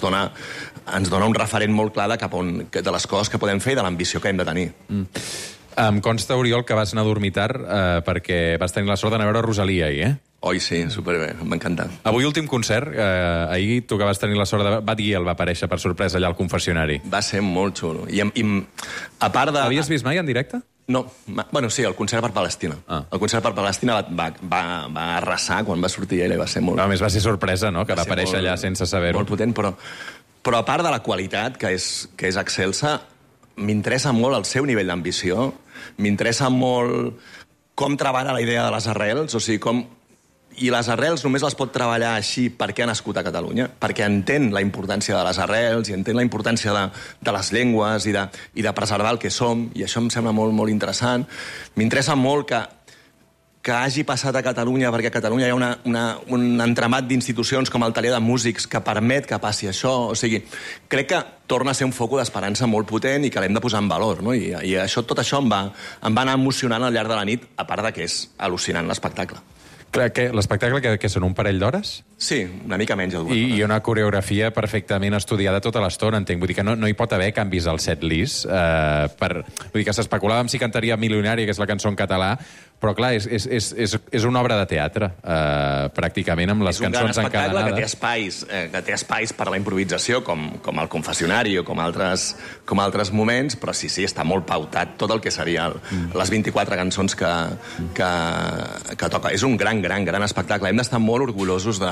dona un referent molt clar de les coses que podem fer i de l'ambició que hem de tenir. Em consta, Oriol, que vas anar a dormir tard perquè vas tenir la sort d'anar a veure Rosalia ahir, Oi, sí, superbé, m'ha encantat. Avui últim concert, ahir tu que vas tenir la sort de... Bad Gyal va aparèixer per sorpresa allà al confessionari. Va ser molt xulo. I a part de... Havies vist mai en directe? No. Bueno, sí, el concert per Palestina. El concert per Palestina va arrasar quan va sortir ell i va ser molt... A més, va ser sorpresa, no?, que va aparèixer allà sense saber-ho. Molt potent, però a part de la qualitat, que és excelsa, m'interessa molt el seu nivell d'ambició, m'interessa molt com treballa la idea de les arrels, o sigui, com... I les arrels només les pot treballar així perquè ha nascut a Catalunya, perquè entén la importància de les arrels i entén la importància de les llengües i de preservar el que som, i això em sembla molt, molt interessant. M'interessa molt que hagi passat a Catalunya, perquè a Catalunya hi ha un entramat d'institucions com el taller de músics que permet que passi això. O sigui, crec que torna a ser un foc d'esperança molt potent i que l'hem de posar en valor, no? I tot això em va anar emocionant al llarg de la nit, a part de que és al·lucinant l'espectacle. L'espectacle que són un parell d'hores? Sí, una mica menys. I una coreografia perfectament estudiada tota l'estona, entenc. Vull dir que no hi pot haver canvis al setlist. Vull dir que s'especulava si cantaria Milionària, que és la cançó en català, però clar, és una obra de teatre, pràcticament, amb les cançons encadenades. És un gran espectacle que té espais per a la improvisació, com el confessionari o com altres moments, però sí, està molt pautat tot el que seria les 24 cançons que toca. És un gran espectacle. Hem d'estar molt orgullosos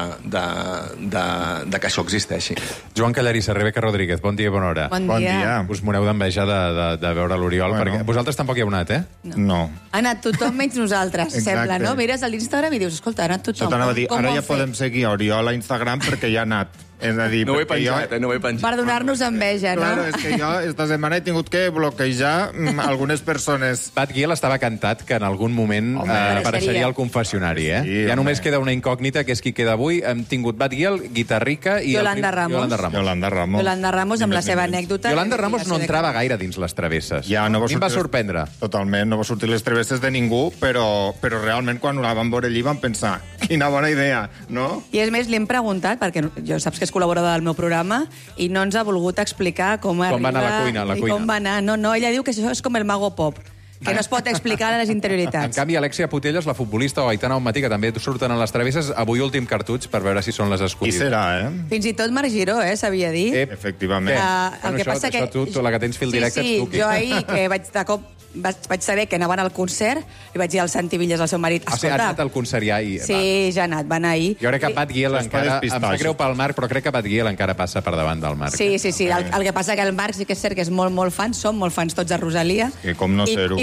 de que això existeixi. Joan Callarissa, Rebeca Rodríguez, bon dia i bona hora. Bon dia. Us moreu d'enveja de veure l'Oriol, perquè vosaltres tampoc hi heu anat, No. Ha anat tothom menys nosaltres, sembla, no? Mires a l'Instagram i dius, escolta, ha anat tothom. Ara ja podem seguir Oriol a Instagram perquè ja ha anat. És a dir, no ho he penjat, no ho he penjat. Per donar-nos enveja, no? Claro, és que jo esta setmana he tingut que bloquejar algunes persones. Bad Gyal estava cantat que en algun moment apareixeria al confessionari, Sí, ja només queda una incògnita, que és qui queda avui. Hem tingut Bad Gyal, Guitarrica i... Yolanda Ramos. Yolanda Ramos amb la seva anècdota. Yolanda Ramos no entrava gaire dins les travesses. Ja, no a mi em va sorprendre. Totalment, no va sortir les travesses de ningú, però realment quan la vam veure allí vam pensar, quina bona idea, no? I és més, li hem preguntat, perquè jo saps que és col·laborador del meu programa, i no ens ha volgut explicar com arriba... Com va anar la cuina. I com va anar. No, ella diu que això és com el Mago Pop, que no es pot explicar a les interioritats. En canvi, Alexia Putellas, la futbolista, o Aitana Bonmatí, que també surten a les travesses, avui últim cartuig per veure si són les escollides. I serà, Fins i tot Marc Giró, s'havia dit. Efectivament. El que passa que... Tu, la que tens fil directe, ets tu. Sí, jo ahir, que de cop vaig saber que anaven al concert i vaig dir al Santi Villas, al seu marit, escolta... Ha anat al concert ja ahir. Sí, ja ha anat, va anar ahir. Jo crec que Bad Gyal encara... Em sap greu pel Marc, però crec que Bad Gyal encara passa per davant del Marc. Sí. El que passa que el Marc sí que és cert que és molt fan, som molt fans tots de Rosalia. I com no ser-ho. I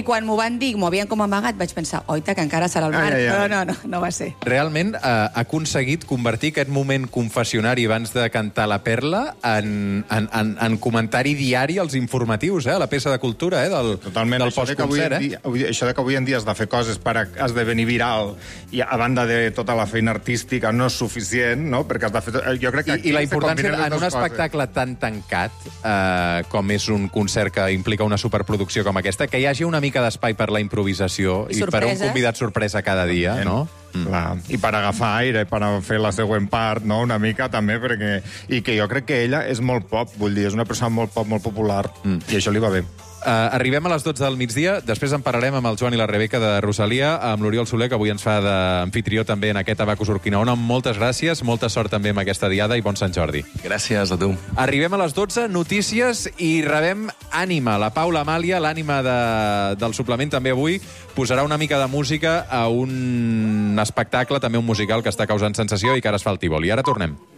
quan m'ho van dir, m'ho havien com amagat, vaig pensar, oita, que encara serà el Marc, però no va ser. Realment ha aconseguit convertir aquest moment confessionari abans de cantar la Perla en comentari diari als informatius, a la peça de cultura del postconcert. Això de que avui en dia has de fer coses per esdevenir viral i a banda de tota la feina artística no és suficient, no? Perquè has de fer... Jo crec que I la importància en un espectacle tan tancat com és un concert que implica una superproducció com aquesta, que hi hagi una mica d'espai per la improvisació i per un convidat sorpresa cada dia, no? Clar. I per agafar aire, per fer la següent part, no? Una mica també, perquè... I que jo crec que ella és molt pop, vull dir, és una persona molt pop, molt popular, i això li va bé. Arribem a les 12 del migdia, després en parlarem amb el Joan i la Rebeca de Rosalia, amb l'Oriol Soler, que avui ens fa d'amfitrió també en aquest Abacus Urquinaona. Moltes gràcies, molta sort també amb aquesta diada i bon Sant Jordi. Gràcies a tu. Arribem a les 12, notícies, i rebem Ànima. La Paula Amàlia, l'ànima del suplement també avui, posarà una mica de música a un espectacle, també un musical, que està causant sensació i que ara es fa el Tívoli. Ara tornem.